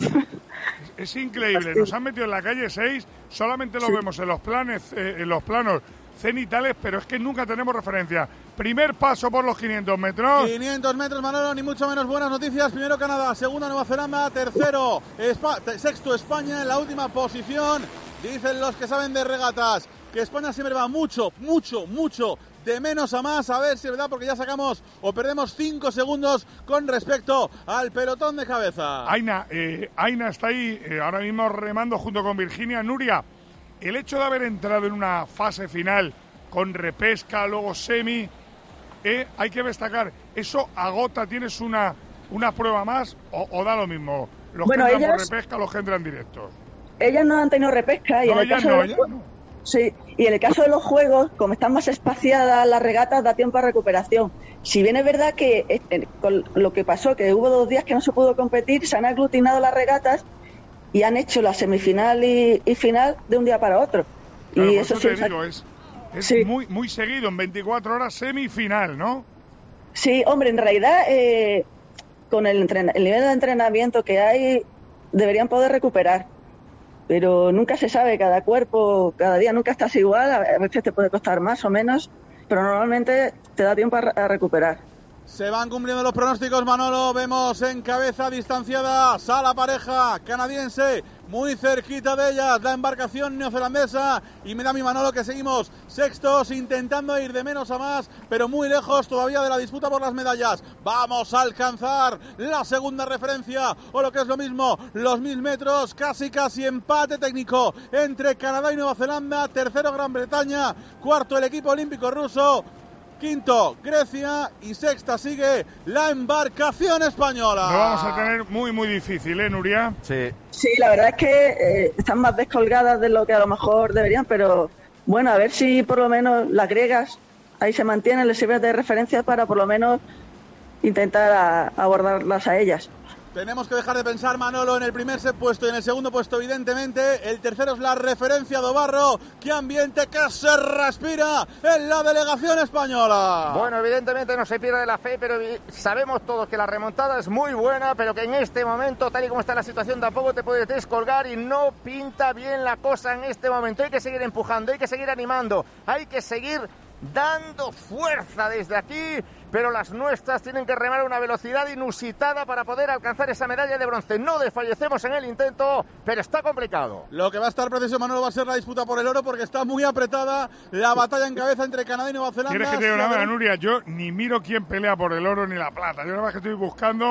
Es increíble, nos han metido en la calle 6, solamente lo vemos en los planos cenitales, pero es que nunca tenemos referencia. Primer paso por los 500 metros. 500 metros, Manolo, ni mucho menos buenas noticias. Primero Canadá, segunda Nueva Zelanda, sexto España en la última posición. Dicen los que saben de regatas que España siempre va mucho de menos a más. A ver si es verdad, porque ya sacamos o perdemos 5 segundos con respecto al pelotón de cabeza. Aina está ahí ahora mismo remando junto con Virginia. Nuria, el hecho de haber entrado en una fase final con repesca, luego semi, hay que destacar, ¿eso agota? ¿Tienes una prueba más o da lo mismo? Los que entran por repesca, los que entran directos. Ellas no han tenido repesca y Sí, y en el caso de los juegos, como están más espaciadas las regatas, da tiempo a recuperación. Si bien es verdad que con lo que pasó, que hubo 2 días que no se pudo competir, se han aglutinado las regatas y han hecho la semifinal y final de un día para otro. Claro, y eso te digo, es muy seguido, en 24 horas semifinal, ¿no? Sí, hombre, en realidad con el nivel de entrenamiento que hay, deberían poder recuperar. Pero nunca se sabe, cada cuerpo, cada día nunca estás igual, a veces te puede costar más o menos, pero normalmente te da tiempo a recuperar. Se van cumpliendo los pronósticos, Manolo. Vemos en cabeza distanciada a la pareja canadiense, muy cerquita de ellas la embarcación neozelandesa, y me da mi Manolo que seguimos sextos, intentando ir de menos a más, pero muy lejos todavía de la disputa por las medallas. Vamos a alcanzar la segunda referencia, o lo que es lo mismo, los 1000 metros, casi empate técnico entre Canadá y Nueva Zelanda. Tercero Gran Bretaña, cuarto el equipo olímpico ruso, quinto Grecia y sexta sigue la embarcación española. Lo vamos a tener muy difícil, ¿eh, Nuria? Sí, la verdad es que están más descolgadas de lo que a lo mejor deberían, pero bueno, a ver si por lo menos las griegas ahí se mantienen, les sirve de referencia para por lo menos intentar abordarlas a ellas. Tenemos que dejar de pensar, Manolo, en el primer puesto y en el segundo puesto, evidentemente. El tercero es la referencia, Dobarro. ¡Qué ambiente que se respira en la delegación española! Bueno, evidentemente no se pierde la fe, pero sabemos todos que la remontada es muy buena, pero que en este momento, tal y como está la situación, tampoco te puedes descolgar y no pinta bien la cosa en este momento. Hay que seguir empujando, hay que seguir animando, hay que seguir dando fuerza desde aquí, pero las nuestras tienen que remar a una velocidad inusitada para poder alcanzar esa medalla de bronce. No desfallecemos en el intento, pero está complicado. Lo que va a estar preciso, Manolo, va a ser la disputa por el oro, porque está muy apretada la batalla en cabeza entre Canadá y Nueva Zelanda. ¿Quieres que te diga una cosa, Nuria? Yo ni miro quién pelea por el oro ni la plata. Yo nada más que estoy buscando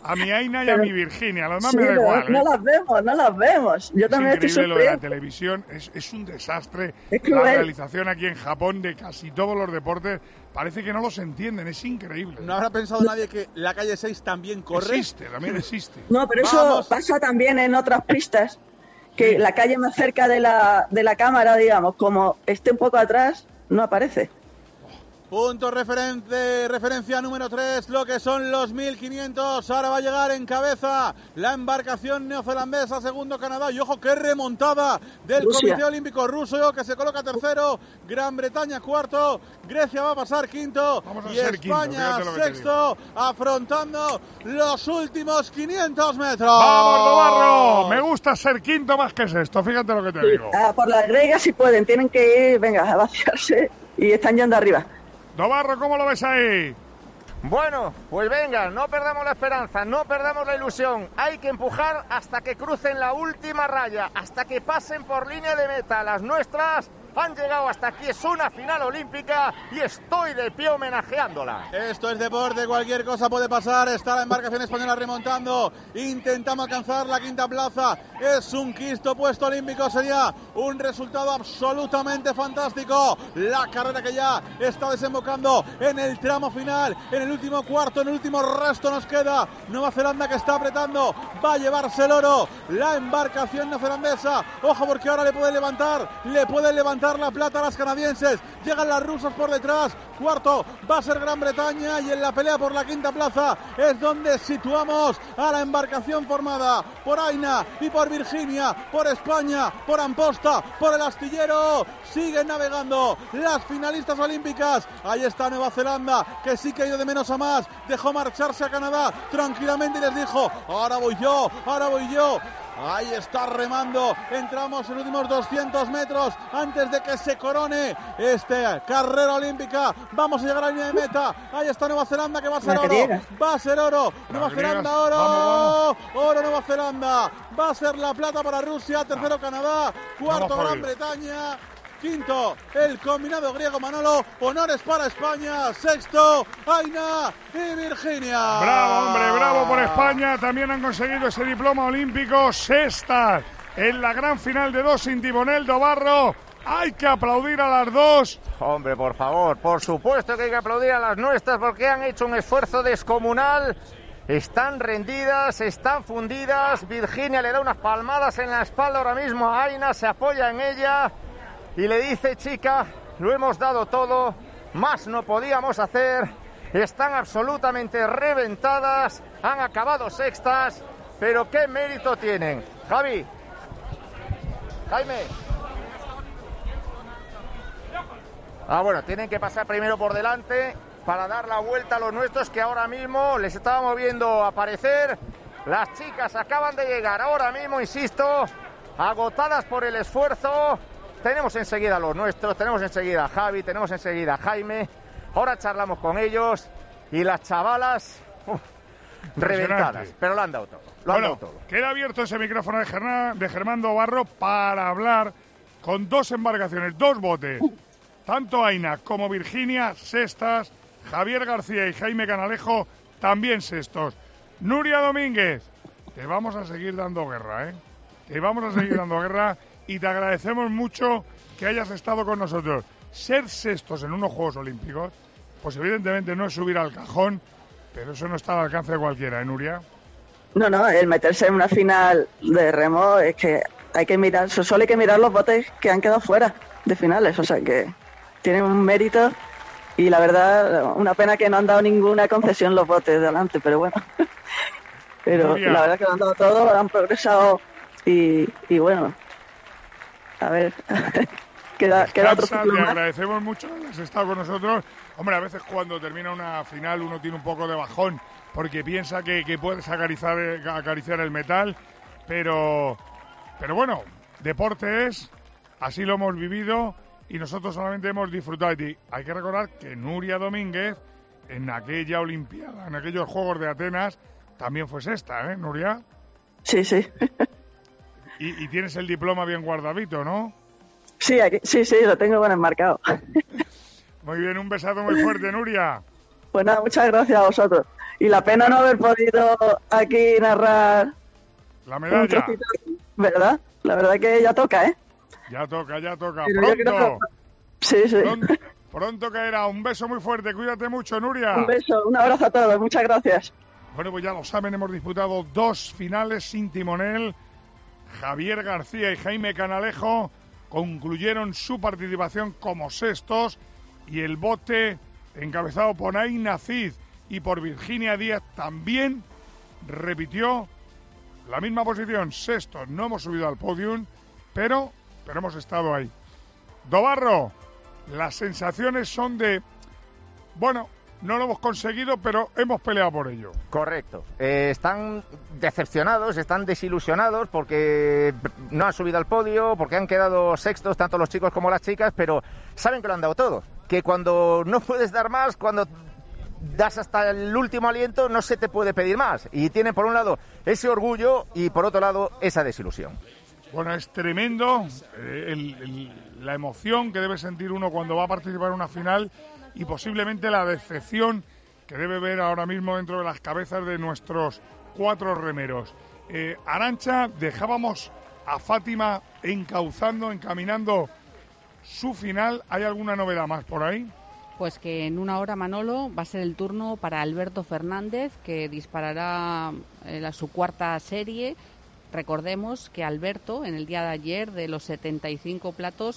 a mi Aina y a mi Virginia. Lo demás me da igual. No las vemos. Yo también estoy increíble lo de la sufriendo. televisión. Es un desastre. Es La cruel. realización aquí en Japón de casi todos los deportes. Parece que no los entienden. Es increíble. ¿No habrá pensado nadie que la calle 6 también corre? También existe. No, pero eso pasa también en otras pistas, que la calle más cerca de la cámara, digamos, como esté un poco atrás, no aparece. Punto referencia número 3, lo que son los 1500. Ahora va a llegar en cabeza la embarcación neozelandesa, segundo Canadá. Y ojo, qué remontada del Rusia. Comité Olímpico Ruso, que se coloca tercero. Gran Bretaña cuarto. Grecia va a pasar quinto. Y ser quinto, España fíjate lo que te sexto, afrontando los últimos 500 metros. ¡Vamos, Dobarro! Me gusta ser quinto más que sexto. Fíjate lo que te digo. Por las griegas si pueden, tienen que ir, venga, a vaciarse y están yendo arriba. Dobarro, ¿cómo lo ves ahí? Bueno, pues venga, no perdamos la esperanza, no perdamos la ilusión. Hay que empujar hasta que crucen la última raya, hasta que pasen por línea de meta. Las nuestras han llegado hasta aquí, es una final olímpica y estoy de pie homenajeándola. Esto es deporte, cualquier cosa puede pasar. Está la embarcación española remontando. Intentamos alcanzar la quinta plaza. Es un quinto puesto olímpico, sería un resultado absolutamente fantástico. La carrera que ya está desembocando en el tramo final, en el último cuarto, en el último resto nos queda. Nueva Zelanda que está apretando, va a llevarse el oro. La embarcación neozelandesa, ojo porque ahora le pueden levantar la plata a las canadienses. Llegan las rusas por detrás. Cuarto va a ser Gran Bretaña y en la pelea por la quinta plaza es donde situamos a la embarcación formada por Aina y por Virginia, por España, por Amposta, por el astillero. Siguen navegando las finalistas olímpicas. Ahí está Nueva Zelanda, que sí que ha ido de menos a más. Dejó marcharse a Canadá tranquilamente y les dijo: ahora voy yo, ahora voy yo. Ahí está remando. Entramos en los últimos 200 metros antes de que se corone esta carrera olímpica. Vamos a llegar a la línea de meta. Ahí está Nueva Zelanda, que va a ser oro. Va a ser oro. Nueva Zelanda, oro. Vamos. Oro Nueva Zelanda. Va a ser la plata para Rusia. Tercero Canadá. Cuarto Gran Bretaña. Quinto, el combinado griego Manolo. Honores para España. Sexto, Aina y Virginia. Bravo, hombre, bravo por España. También han conseguido ese diploma olímpico. Sextas en la gran final de 2 sin timonel, Dobarro. Hay que aplaudir a las dos. Hombre, por favor, por supuesto que hay que aplaudir a las nuestras porque han hecho un esfuerzo descomunal. Están rendidas, están fundidas. Virginia le da unas palmadas en la espalda ahora mismo a Aina, se apoya en ella y le dice: chica, lo hemos dado todo, más no podíamos hacer. Están absolutamente reventadas, han acabado sextas, pero qué mérito tienen. Jaime. Bueno, tienen que pasar primero por delante para dar la vuelta a los nuestros, que ahora mismo les estábamos viendo aparecer. Las chicas acaban de llegar ahora mismo, insisto, agotadas por el esfuerzo. Tenemos enseguida a los nuestros, tenemos enseguida a Javi, tenemos enseguida a Jaime. Ahora charlamos con ellos y las chavalas reventadas, pero lo han dado todo. Bueno, queda abierto ese micrófono de Germán Dobarro para hablar con 2 embarcaciones, 2 botes. Tanto Aina como Virginia, sextas. Javier García y Jaime Canalejo, también sextos. Nuria Domínguez, te vamos a seguir dando guerra, ¿eh? Te vamos a seguir dando guerra y te agradecemos mucho que hayas estado con nosotros. Ser sextos en unos Juegos Olímpicos, pues evidentemente no es subir al cajón, pero eso no está al alcance de cualquiera, ¿eh, Nuria? No, el meterse en una final de remo es que hay que mirar, solo hay que mirar los botes que han quedado fuera de finales, o sea que tienen un mérito y la verdad, una pena que no han dado ninguna concesión los botes de adelante, pero bueno. Pero Nuria, la verdad que lo han dado todo, han progresado y bueno, a ver, queda otro ciclo más. Agradecemos mucho que hayas estado con nosotros. Hombre, a veces cuando termina una final uno tiene un poco de bajón porque piensa que puedes acariciar el metal, pero bueno, deporte es, así lo hemos vivido y nosotros solamente hemos disfrutado de ti. Hay que recordar que Nuria Domínguez en aquella Olimpiada, en aquellos Juegos de Atenas, también fue sexta, ¿eh, Nuria? Sí. Y tienes el diploma bien guardadito, ¿no? Sí, lo tengo bien enmarcado. Muy bien, un besazo muy fuerte, Nuria. Pues nada, muchas gracias a vosotros. Y la pena no haber podido aquí narrar la medalla. Trocito, ¿verdad? La verdad que ya toca, ¿eh? Ya toca. Pero Pronto. Sí. Pronto caerá. Un beso muy fuerte. Cuídate mucho, Nuria. Un beso, un abrazo a todos. Muchas gracias. Bueno, pues ya lo saben, hemos disputado 2 finales sin timonel. Javier García y Jaime Canalejo concluyeron su participación como sextos y el bote, encabezado por Aina Cid y por Virginia Díaz, también repitió la misma posición, sextos. No hemos subido al podium, pero hemos estado ahí. Dobarro, las sensaciones son de, bueno, no lo hemos conseguido, pero hemos peleado por ello. Correcto. Están decepcionados, están desilusionados porque no han subido al podio, porque han quedado sextos, tanto los chicos como las chicas, pero saben que lo han dado todo. Que cuando no puedes dar más, cuando das hasta el último aliento, no se te puede pedir más. Y tienen por un lado ese orgullo y por otro lado esa desilusión. Bueno, es tremendo la emoción que debe sentir uno cuando va a participar en una final y posiblemente la decepción que debe ver ahora mismo dentro de las cabezas de nuestros 4 remeros. Arantxa, dejábamos a Fátima encaminando su final. ¿Hay alguna novedad más por ahí? Pues que en una hora, Manolo, va a ser el turno para Alberto Fernández, que disparará su 4ª serie. Recordemos que Alberto, en el día de ayer, de los 75 platos,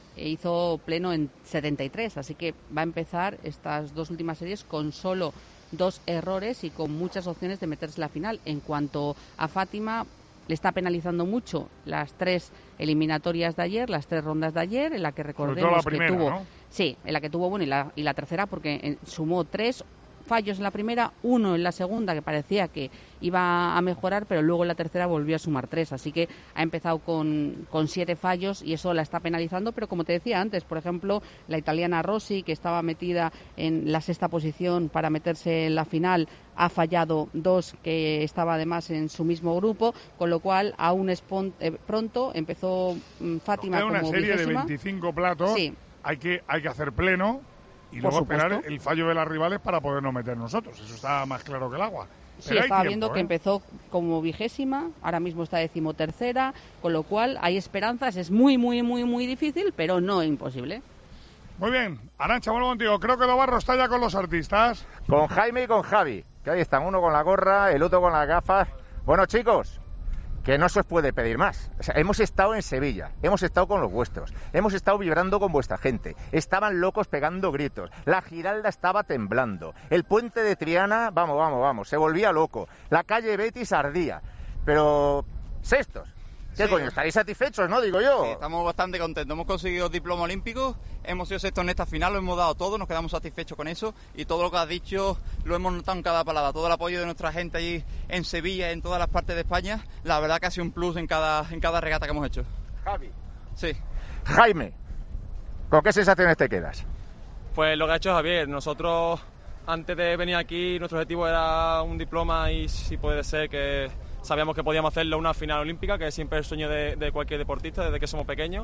hizo pleno en 73, así que va a empezar estas 2 últimas series con solo 2 errores y con muchas opciones de meterse en la final. En cuanto a Fátima, le está penalizando mucho las 3 eliminatorias de ayer, las 3 rondas de ayer, en la que recordemos la primera, que tuvo, ¿no? Sí, en la que tuvo, bueno, y la tercera, porque sumó 3 fallos en la primera, 1 en la segunda, que parecía que iba a mejorar, pero luego en la tercera volvió a sumar 3, así que ha empezado con 7 fallos y eso la está penalizando, pero como te decía antes, por ejemplo, la italiana Rossi, que estaba metida en la 6ª posición para meterse en la final, ha fallado 2, que estaba además en su mismo grupo, con lo cual aún es pronto. Empezó Fátima como una serie vigésima. de 25 platos, sí. hay que hacer pleno y Por luego supuesto. esperar el fallo de las rivales para podernos meter nosotros. Eso está más claro que el agua. Sí, Pero hay estaba tiempo, viendo que empezó como 20ª, ahora mismo está 13ª, con lo cual hay esperanzas. Es muy, muy, muy, muy difícil, pero no imposible. Muy bien, Arantxa, vuelvo contigo. Creo que Dobarro está ya con los artistas. Con Jaime y con Javi, que ahí están, uno con la gorra, el otro con las gafas. Bueno, chicos, que no se os puede pedir más. O sea, hemos estado en Sevilla, hemos estado con los vuestros, hemos estado vibrando con vuestra gente, estaban locos pegando gritos, la Giralda estaba temblando, el puente de Triana, vamos, se volvía loco, la calle Betis ardía, pero sextos. ¿Qué coño? ¿Estaréis satisfechos, no? Digo yo. Sí, estamos bastante contentos. Hemos conseguido diploma olímpico, hemos sido sextos en esta final, lo hemos dado todo, nos quedamos satisfechos con eso y todo lo que has dicho lo hemos notado en cada palabra. Todo el apoyo de nuestra gente allí en Sevilla, en todas las partes de España, la verdad que ha sido un plus en cada regata que hemos hecho. Javi. Sí. Jaime, ¿con qué sensaciones te quedas? Pues lo que ha hecho Javier. Nosotros, antes de venir aquí, nuestro objetivo era un diploma y si puede ser que sabíamos que podíamos hacerlo una final olímpica, que es siempre el sueño de cualquier deportista desde que somos pequeños.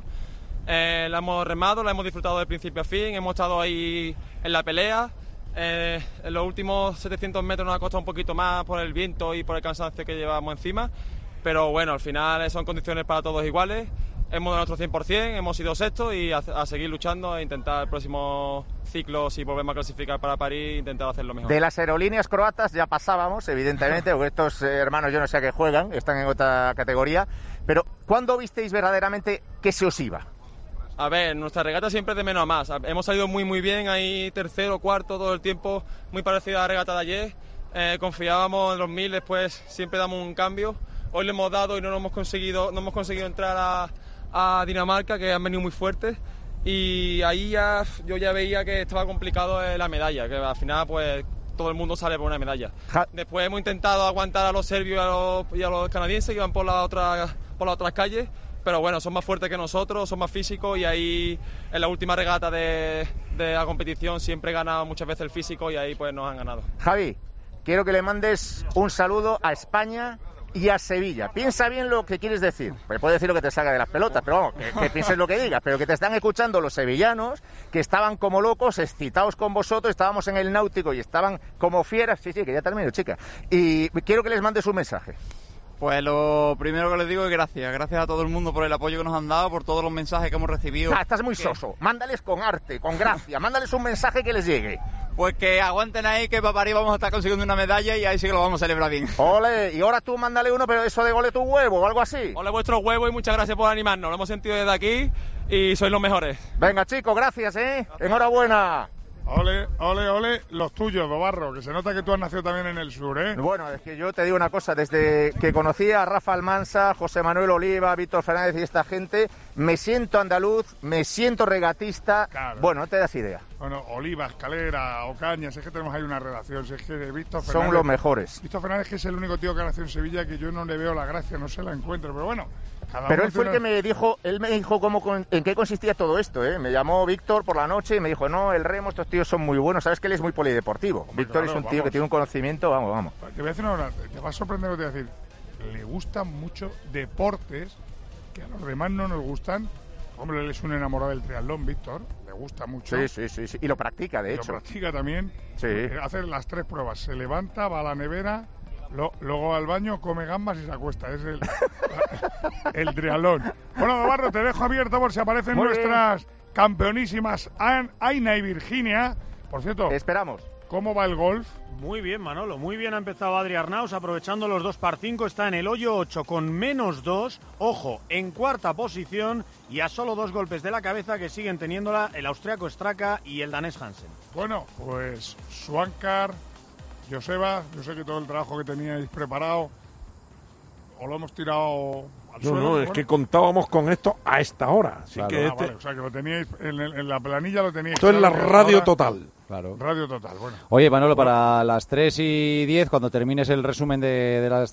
La hemos remado, la hemos disfrutado de principio a fin, hemos estado ahí en la pelea. En los últimos 700 metros nos ha costado un poquito más por el viento y por el cansancio que llevamos encima, pero bueno, al final son condiciones para todos iguales. Hemos dado nuestro 100%, hemos sido sextos y a seguir luchando e intentar el próximo ciclo, si volvemos a clasificar para París, intentar hacerlo mejor. De las aerolíneas croatas ya pasábamos, evidentemente, porque estos hermanos yo no sé a qué juegan, están en otra categoría, pero ¿cuándo visteis verdaderamente que se os iba? A ver, nuestra regata siempre es de menos a más. Hemos salido muy muy bien, ahí tercero, cuarto, todo el tiempo, muy parecida a la regata de ayer. Confiábamos en los 1000, después siempre damos un cambio. Hoy lo hemos dado y no hemos conseguido entrar a Dinamarca, que han venido muy fuertes. Y ahí yo ya veía que estaba complicado la medalla, que al final pues todo el mundo sale por una medalla. Después hemos intentado aguantar a los serbios y a los canadienses que iban por las otras calles, pero bueno, son más fuertes que nosotros, son más físicos y ahí en la última regata de la competición siempre gana muchas veces el físico y ahí pues nos han ganado. Javi, quiero que le mandes un saludo a España y a Sevilla. Piensa bien lo que quieres decir. Pues puedes decir lo que te salga de las pelotas, pero vamos, que pienses lo que digas. Pero que te están escuchando los sevillanos, que estaban como locos, excitados con vosotros. Estábamos en el Náutico y estaban como fieras. Sí, que ya termino, chica. Y quiero que les mandes un mensaje. Pues lo primero que les digo es gracias. Gracias a todo el mundo por el apoyo que nos han dado, por todos los mensajes que hemos recibido. Estás muy soso. Mándales con arte, con gracia. Mándales un mensaje que les llegue. Pues que aguanten ahí, que para París vamos a estar consiguiendo una medalla y ahí sí que lo vamos a celebrar bien. Ole, y ahora tú mándale uno, pero eso de gole tu huevo o algo así. Ole vuestros huevos y muchas gracias por animarnos. Lo hemos sentido desde aquí y sois los mejores. Venga, chicos, gracias, Enhorabuena. Ole, ole, ole, los tuyos, Dobarro, que se nota que tú has nacido también en el sur, ¿eh? Bueno, es que yo te digo una cosa, desde que conocí a Rafa Almansa, José Manuel Oliva, Víctor Fernández y esta gente, me siento andaluz, me siento regatista, claro. Bueno, no te das idea. Bueno, Oliva, Escalera, Ocañas, es que tenemos ahí una relación, es que Víctor Fernández... Son los mejores. Víctor Fernández, que es el único tío que nació en Sevilla que yo no le veo la gracia, no se la encuentro, pero bueno... Pero él fue el que me dijo, en qué consistía todo esto, ¿eh? Me llamó Víctor por la noche y me dijo, no, el remo, estos tíos son muy buenos, sabes que él es muy polideportivo. Hombre, Víctor claro, es un tío que tiene un conocimiento, vamos. Te voy a decir una verdad, te va a sorprender lo que te voy a decir. Le gustan mucho deportes que a los demás no nos gustan. Hombre, él es un enamorado del triatlón, Víctor, le gusta mucho. Sí, y lo practica, de hecho. Lo practica también. Sí. Hace las 3 pruebas, se levanta, va a la nevera... Luego al baño, come gambas y se acuesta. Es el triatlón. Bueno, Dobarro, te dejo abierto por si aparecen muy nuestras campeonísimas Aina y Virginia. Por cierto, esperamos. ¿Cómo va el golf? Muy bien, Manolo. Muy bien ha empezado Adri Arnaus, aprovechando los 2 par 5. Está en el hoyo 8 con -2. Ojo, en cuarta posición y a solo 2 golpes de la cabeza que siguen teniéndola el austriaco Straka y el danés Hansen. Bueno, pues Swankar... Joseba, yo sé que todo el trabajo que teníais preparado o lo hemos tirado al suelo. No, es que contábamos con esto a esta hora. Así claro, que vale, o sea, que lo teníais en la planilla, lo teníais. Esto es la radio total. Claro. Radio total, bueno. Oye, Manolo, para las 3:10, cuando termines el resumen de las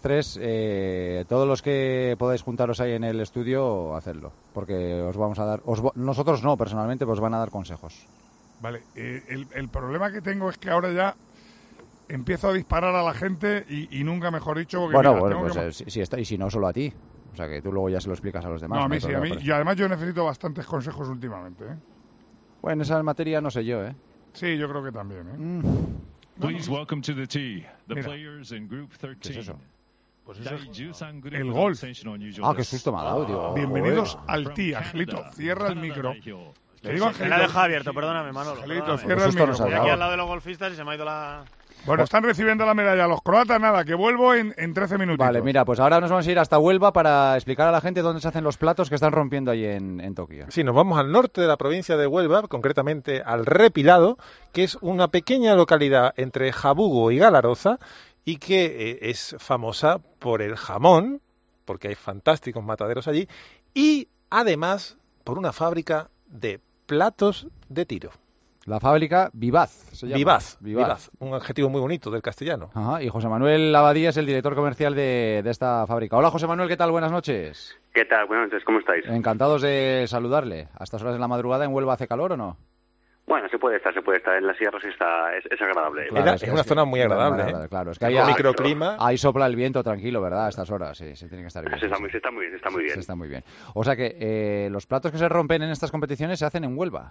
3, todos los que podáis juntaros ahí en el estudio, hacedlo. Porque os vamos a dar... nosotros no, personalmente, pues van a dar consejos. Vale, el problema que tengo es que ahora ya... empiezo a disparar a la gente y nunca mejor dicho... Porque bueno, pues si está, y si no, solo a ti. O sea, que tú luego ya se lo explicas a los demás. No, a mí sí, a mí. Y además yo necesito bastantes consejos últimamente, ¿eh? Bueno, esa materia no sé yo, ¿eh? Sí, yo creo que también, ¿eh? Please welcome to the tee, the players in group 13. ¿Qué es eso? Pues eso es el golf. Qué susto me ha dado, tío. Bienvenidos al tee, Angelito. Cierra el micro. Le digo, Angelito. Me la deja abierto, perdóname, Manolo. Angelito, cierra el micro. Estoy aquí al lado de los golfistas y se me ha ido la... Bueno, están recibiendo la medalla los croatas, nada, que vuelvo en 13 minutos. Vale, mira, pues ahora nos vamos a ir hasta Huelva para explicar a la gente dónde se hacen los platos que están rompiendo ahí en Tokio. Sí, nos vamos al norte de la provincia de Huelva, concretamente al Repilado, que es una pequeña localidad entre Jabugo y Galaroza y que es famosa por el jamón, porque hay fantásticos mataderos allí, y además por una fábrica de platos de tiro. La fábrica Vivaz se llama. Vivaz, un adjetivo muy bonito del castellano. Ajá, y José Manuel Abadía es el director comercial de esta fábrica. Hola, José Manuel, ¿qué tal? Buenas noches. ¿Qué tal? Buenas noches, ¿cómo estáis? Encantados de saludarle. ¿A estas horas de la madrugada en Huelva hace calor o no? Bueno, se puede estar. En las sierras es agradable. Claro, es una zona muy agradable, Claro, es que hay microclima. Ahí sopla el viento tranquilo, ¿verdad? A estas horas, sí, se tiene que estar bien. Se está muy bien. Se está muy bien. O sea que los platos que se rompen en estas competiciones se hacen en Huelva.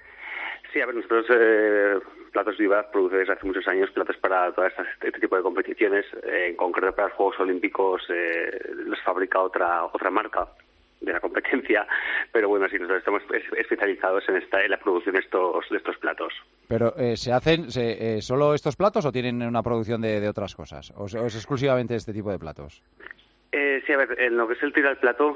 Sí, a ver, nosotros Platos Vivaz produce desde hace muchos años platos para todas este tipo de competiciones. En concreto para los Juegos Olímpicos los fabrica otra marca de la competencia, pero bueno, sí, nosotros estamos especializados en la producción de estos platos. Pero ¿se hacen solo estos platos o tienen una producción de otras cosas? ¿O es exclusivamente este tipo de platos? Sí, a ver, en lo que es el tiro al plato,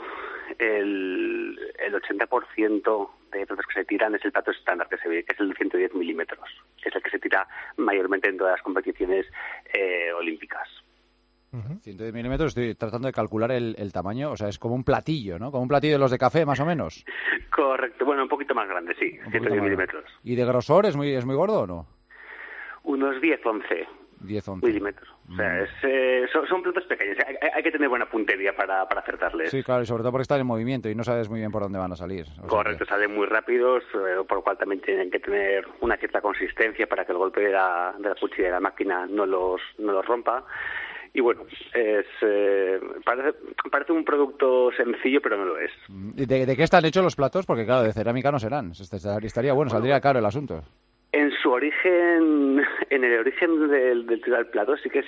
el 80% de platos que se tiran es el plato estándar, que es el de 110 milímetros, que es el que se tira mayormente en todas las competiciones olímpicas. 110 milímetros, estoy tratando de calcular el tamaño, o sea, es como un platillo, ¿no? Como un platillo de los de café, más o menos. Correcto, bueno, un poquito más grande, sí, 110 milímetros. ¿Y de grosor es muy gordo o no? Unos 10-11 milímetros. O sea, son platos pequeños. Hay que tener buena puntería para acertarles. Sí, claro, y sobre todo porque están en movimiento y no sabes muy bien por dónde van a salir. Correcto, salen muy rápidos, por lo cual también tienen que tener una cierta consistencia para que el golpe de la cuchilla de la máquina no los rompa. Y bueno, parece un producto sencillo, pero no lo es. ¿De qué están hechos los platos? Porque claro, de cerámica no serán. Estaría bueno, saldría caro el asunto. En su origen, en el origen del tiro al plato, sí que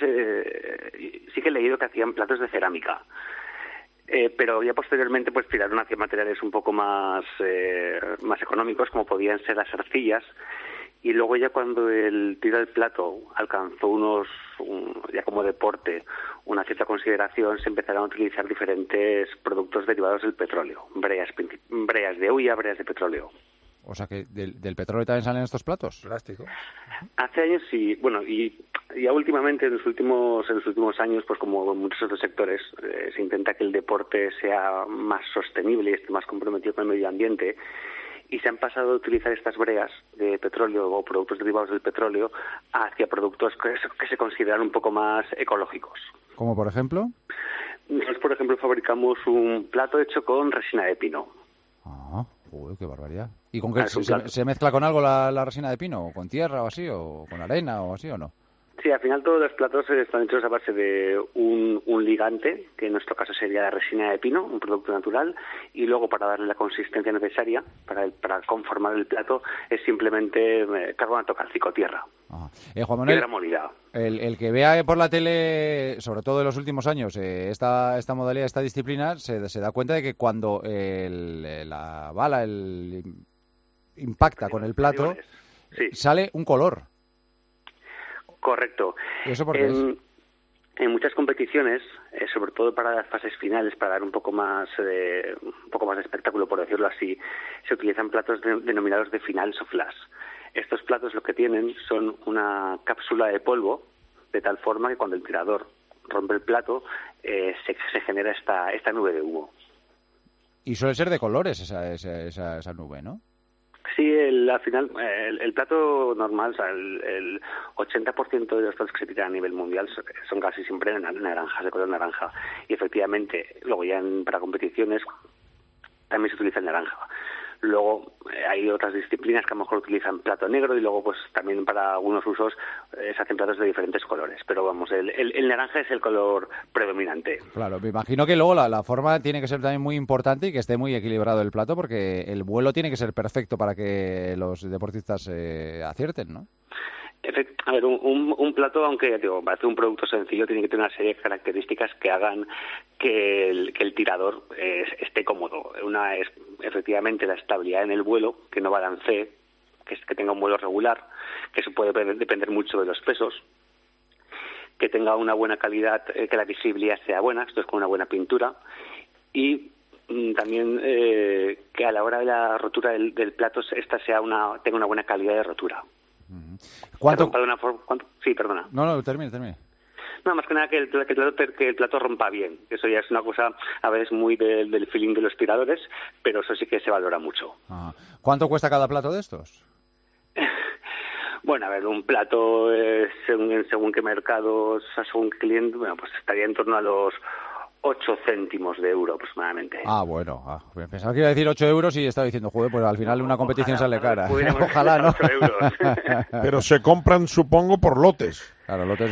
he leído que hacían platos de cerámica. Pero ya posteriormente pues tiraron hacia materiales un poco más económicos, como podían ser las arcillas. Y luego ya cuando el tiro al plato alcanzó ya como deporte, una cierta consideración, se empezaron a utilizar diferentes productos derivados del petróleo, breas de hulla, breas de petróleo. O sea que del petróleo también salen estos platos. Plástico. Hace años sí, bueno, y ya últimamente en los últimos años, pues como en muchos otros sectores, se intenta que el deporte sea más sostenible y esté más comprometido con el medio ambiente. Y se han pasado a utilizar estas breas de petróleo o productos derivados del petróleo hacia productos que se consideran un poco más ecológicos. ¿Como por ejemplo? Nosotros, por ejemplo, fabricamos un plato hecho con resina de pino. Ah, uy, qué barbaridad. ¿Y con qué se mezcla con algo la resina de pino? ¿O con tierra o así? ¿O con arena o así o no? Sí, al final todos los platos están hechos a base de un ligante, que en nuestro caso sería la resina de pino, un producto natural, y luego para darle la consistencia necesaria, para conformar el plato, es simplemente carbonato cálcico, tierra. Juan Manuel, piedra molida. El que vea por la tele, sobre todo en los últimos años, esta modalidad, esta disciplina, se da cuenta de que cuando la bala impacta con el plato, sale un color. Correcto. ¿Y eso por qué es? En muchas competiciones, sobre todo para las fases finales, para dar un poco más de espectáculo, por decirlo así, se utilizan platos denominados de finals o flash. Estos platos lo que tienen son una cápsula de polvo, de tal forma que cuando el tirador rompe el plato, se genera esta nube de humo. Y suele ser de colores esa nube, ¿no? Sí, al final, el plato normal, o sea, el 80% de los platos que se tiran a nivel mundial son casi siempre naranjas, de color naranja. Y efectivamente, luego ya para competiciones también se utiliza el naranja. Luego hay otras disciplinas que a lo mejor utilizan plato negro y luego pues también para algunos usos se hacen platos de diferentes colores. Pero vamos, el naranja es el color predominante. Claro, me imagino que luego la forma tiene que ser también muy importante y que esté muy equilibrado el plato porque el vuelo tiene que ser perfecto para que los deportistas acierten, ¿no? A ver, un plato, aunque parece un producto sencillo, tiene que tener una serie de características que hagan que el tirador esté cómodo. Una es, efectivamente, la estabilidad en el vuelo, que no balancee, que tenga un vuelo regular, que eso puede depender mucho de los pesos, que tenga una buena calidad, que la visibilidad sea buena, esto es con una buena pintura, y también que a la hora de la rotura del plato esta tenga una buena calidad de rotura. ¿Cuánto? Sí, perdona. No, termine. No, más que nada que el plato rompa bien. Eso ya es una cosa a veces muy del feeling de los tiradores, pero eso sí que se valora mucho. ¿Cuánto cuesta cada plato de estos? Bueno, a ver, un plato según qué mercados, según qué cliente, bueno, pues estaría en torno a los 8 céntimos de euro aproximadamente. Bueno. Pensaba que iba a decir 8 euros y estaba diciendo, joder, pues al final una competición sale cara. Ojalá, ¿no? 8 euros. Pero se compran, supongo, por lotes. Claro, lotes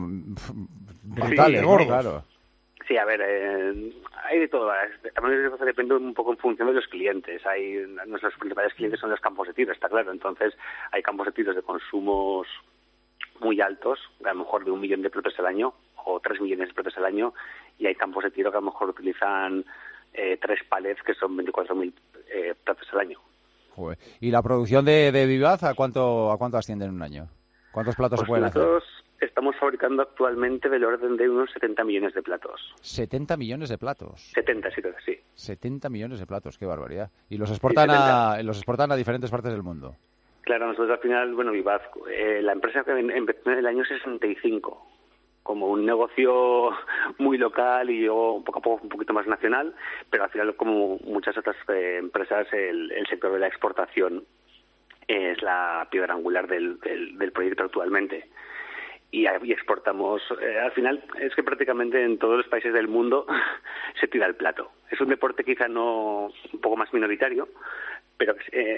brutales, gordos. Claro. Sí, a ver, hay de todo. También depende un poco en función de los clientes. Nuestros principales clientes son los campos de tiro, está claro. Entonces, hay campos de tiros de consumos muy altos, a lo mejor de 1 millón de platos al año o 3 millones de platos al año, y hay campos de tiro que a lo mejor utilizan 3 palets que son 24.000 platos al año. Joder. ¿Y la producción de Vivaz a cuánto asciende en un año? ¿Cuántos platos se pueden hacer? Nosotros estamos fabricando actualmente del orden de unos 70 millones de platos. ¿70 millones de platos? 70, sí. 70 millones de platos, qué barbaridad. ¿Y los exportan a diferentes partes del mundo? Claro, nosotros al final, Vivaz, la empresa que empezó en el año 65 como un negocio muy local y luego poco a poco un poquito más nacional, pero al final, como muchas otras empresas, el sector de la exportación es la piedra angular del proyecto actualmente. Y exportamos, al final es que prácticamente en todos los países del mundo se tira el plato. Es un deporte quizá un poco más minoritario, pero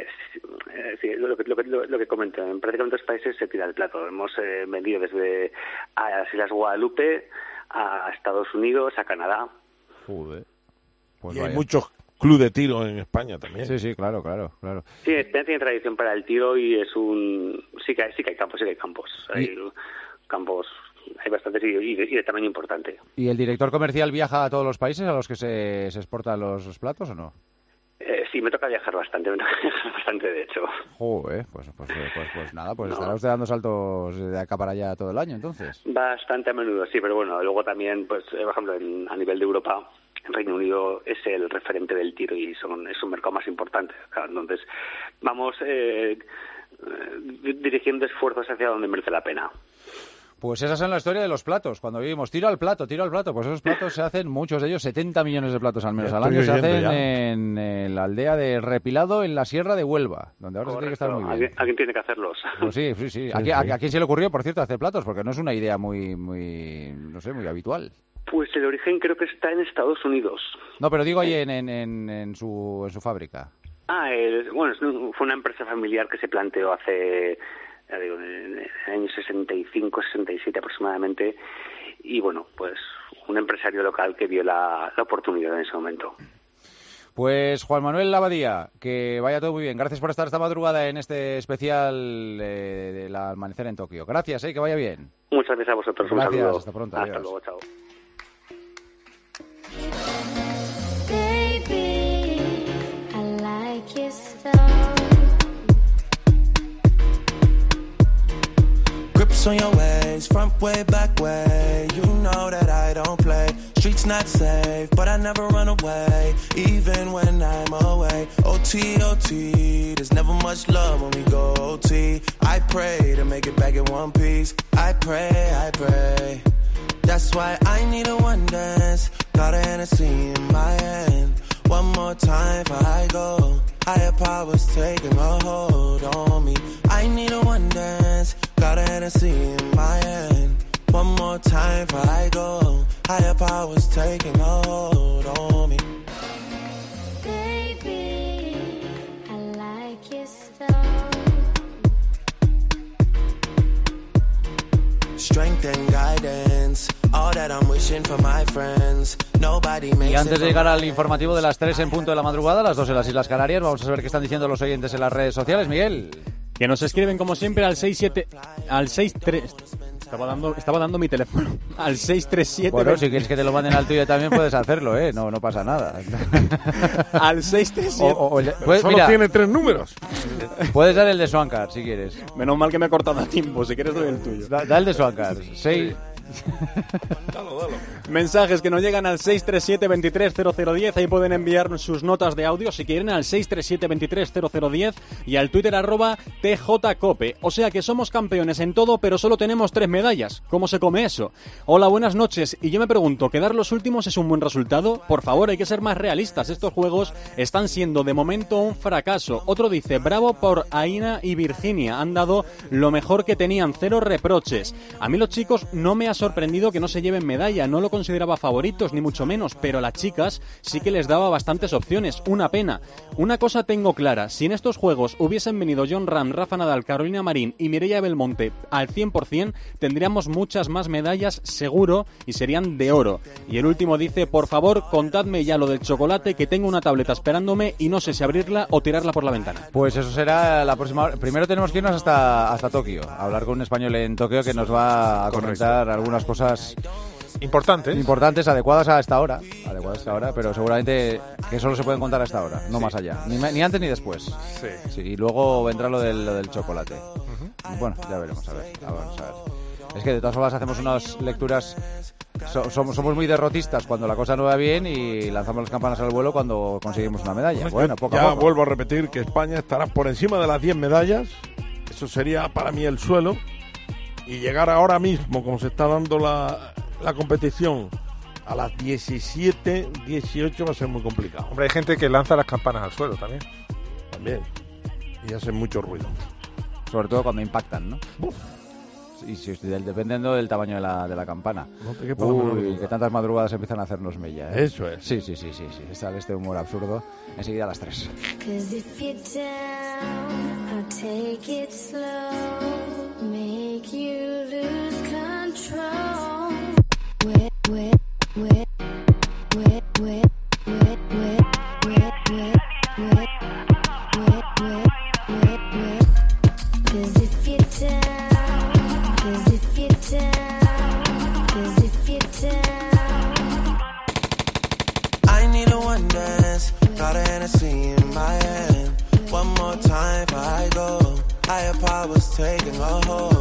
sí, lo que comento, en prácticamente los países se tira el plato. Hemos vendido desde a las Islas Guadalupe a Estados Unidos, a Canadá. Joder. Pues y vaya. hay muchos clubes de tiro en España también. Sí, claro. Sí, España tiene tradición para el tiro y es sí que hay campos. Hay campos, hay bastantes y de tamaño importante. ¿Y el director comercial viaja a todos los países a los que se exportan los platos o no? Sí, me toca viajar bastante, de hecho. Joder, pues nada, pues estará usted dando saltos de acá para allá todo el año, entonces. Bastante a menudo, sí, pero bueno, luego también, pues, por ejemplo, a nivel de Europa, el Reino Unido es el referente del tiro y es un mercado más importante. Claro, entonces, vamos dirigiendo esfuerzos hacia donde merece la pena. Pues esa es la historia de los platos. Cuando vivimos tiro al plato, pues esos platos se hacen, muchos de ellos, 70 millones de platos al menos al año, se hacen en la aldea de Repilado, en la Sierra de Huelva, donde ahora se tiene que estar muy bien. Alguien tiene que hacerlos. Pues sí. ¿A quién se le ocurrió, por cierto, hacer platos? Porque no es una idea muy habitual. Pues el origen creo que está en Estados Unidos. No, pero digo ahí en su fábrica. Fue una empresa familiar que se planteó hace... en el año 65, 67 aproximadamente, y bueno, pues un empresario local que vio la oportunidad en ese momento. Pues Juan Manuel Labadía, que vaya todo muy bien. Gracias por estar esta madrugada en este especial del amanecer en Tokio. Gracias, que vaya bien. Muchas gracias a vosotros. Gracias, un saludo. hasta pronto. Hasta Adiós. luego, chao. Baby, I like your stuff. Grips on your ways, front way, back way. You know that I don't play. Streets not safe, but I never run away, even when I'm away. OT, OT, there's never much love when we go OT. I pray to make it back in one piece. I pray. That's why I need a one dance. Got a Hennessy in my hand. One more time before I go. Higher powers taking a hold on me. I need a one dance. Got a Hennessy in my hand. One more time before I go. Higher powers taking a hold on me. Baby, I like your stuff. Strength and guidance. All that I'm wishing for my friends. Nobody makes Y antes de it llegar al informativo de las 3 en punto de la madrugada, las 2 en las Islas Canarias, vamos a saber qué están diciendo los oyentes en las redes sociales. Miguel. Que nos escriben como siempre al 63. Estaba dando mi teléfono. Al 637. Bueno, si quieres que te lo manden al tuyo también puedes hacerlo, no pasa nada. Al 637. Pues, solo tiene 3 números. Puedes dar el de Swankar si quieres. Menos mal que me he cortado a tiempo, si quieres doy el tuyo. Da el de Swankar. 6. Dalo. Mensajes que nos llegan al 637-230010. Ahí pueden enviar sus notas de audio si quieren al 637-230010 y al Twitter @TJCope. O sea que somos campeones en todo, pero solo tenemos 3 medallas. ¿Cómo se come eso? Hola, buenas noches. Y yo me pregunto, ¿quedar los últimos es un buen resultado? Por favor, hay que ser más realistas. Estos juegos están siendo de momento un fracaso. Otro dice, bravo por Aina y Virginia. Han dado lo mejor que tenían, 0 reproches. A mí los chicos no me ha sorprendido que no se lleven medalla, no lo consideraba favoritos ni mucho menos, pero a las chicas sí que les daba bastantes opciones, una pena. Una cosa tengo clara, si en estos juegos hubiesen venido Jon Rahm, Rafa Nadal, Carolina Marín y Mireia Belmonte al 100%, tendríamos muchas más medallas seguro y serían de oro. Y el último dice, por favor, contadme ya lo del chocolate, que tengo una tableta esperándome y no sé si abrirla o tirarla por la ventana. Pues eso será la próxima hora. Primero tenemos que irnos hasta Tokio, a hablar con un español en Tokio que nos va a comentar algunas cosas importantes, adecuadas a esta hora, pero seguramente que solo se pueden contar a esta hora, no más allá, ni antes ni después. Sí, y luego vendrá lo del chocolate. Bueno, ya veremos, a ver. Es que de todas formas hacemos unas lecturas, somos muy derrotistas cuando la cosa no va bien y lanzamos las campanas al vuelo cuando conseguimos una medalla. Bueno, poco a poco. Vuelvo a repetir que España estará por encima de las 10 medallas, eso sería para mí el suelo, y llegar ahora mismo, como se está dando la competición, a las 17, 18 va a ser muy complicado. Hombre, hay gente que lanza las campanas al suelo también. Y hacen mucho ruido. Sobre todo cuando impactan, ¿no? Y dependiendo del tamaño de la campana. Que tantas madrugadas empiezan a hacernos mella, ¿eh? Eso es. Sí. Está este humor absurdo. Enseguida a las 3. I need a one dance, got a Hennessy in my hand. One more time before I go. Higher powers taking a hold.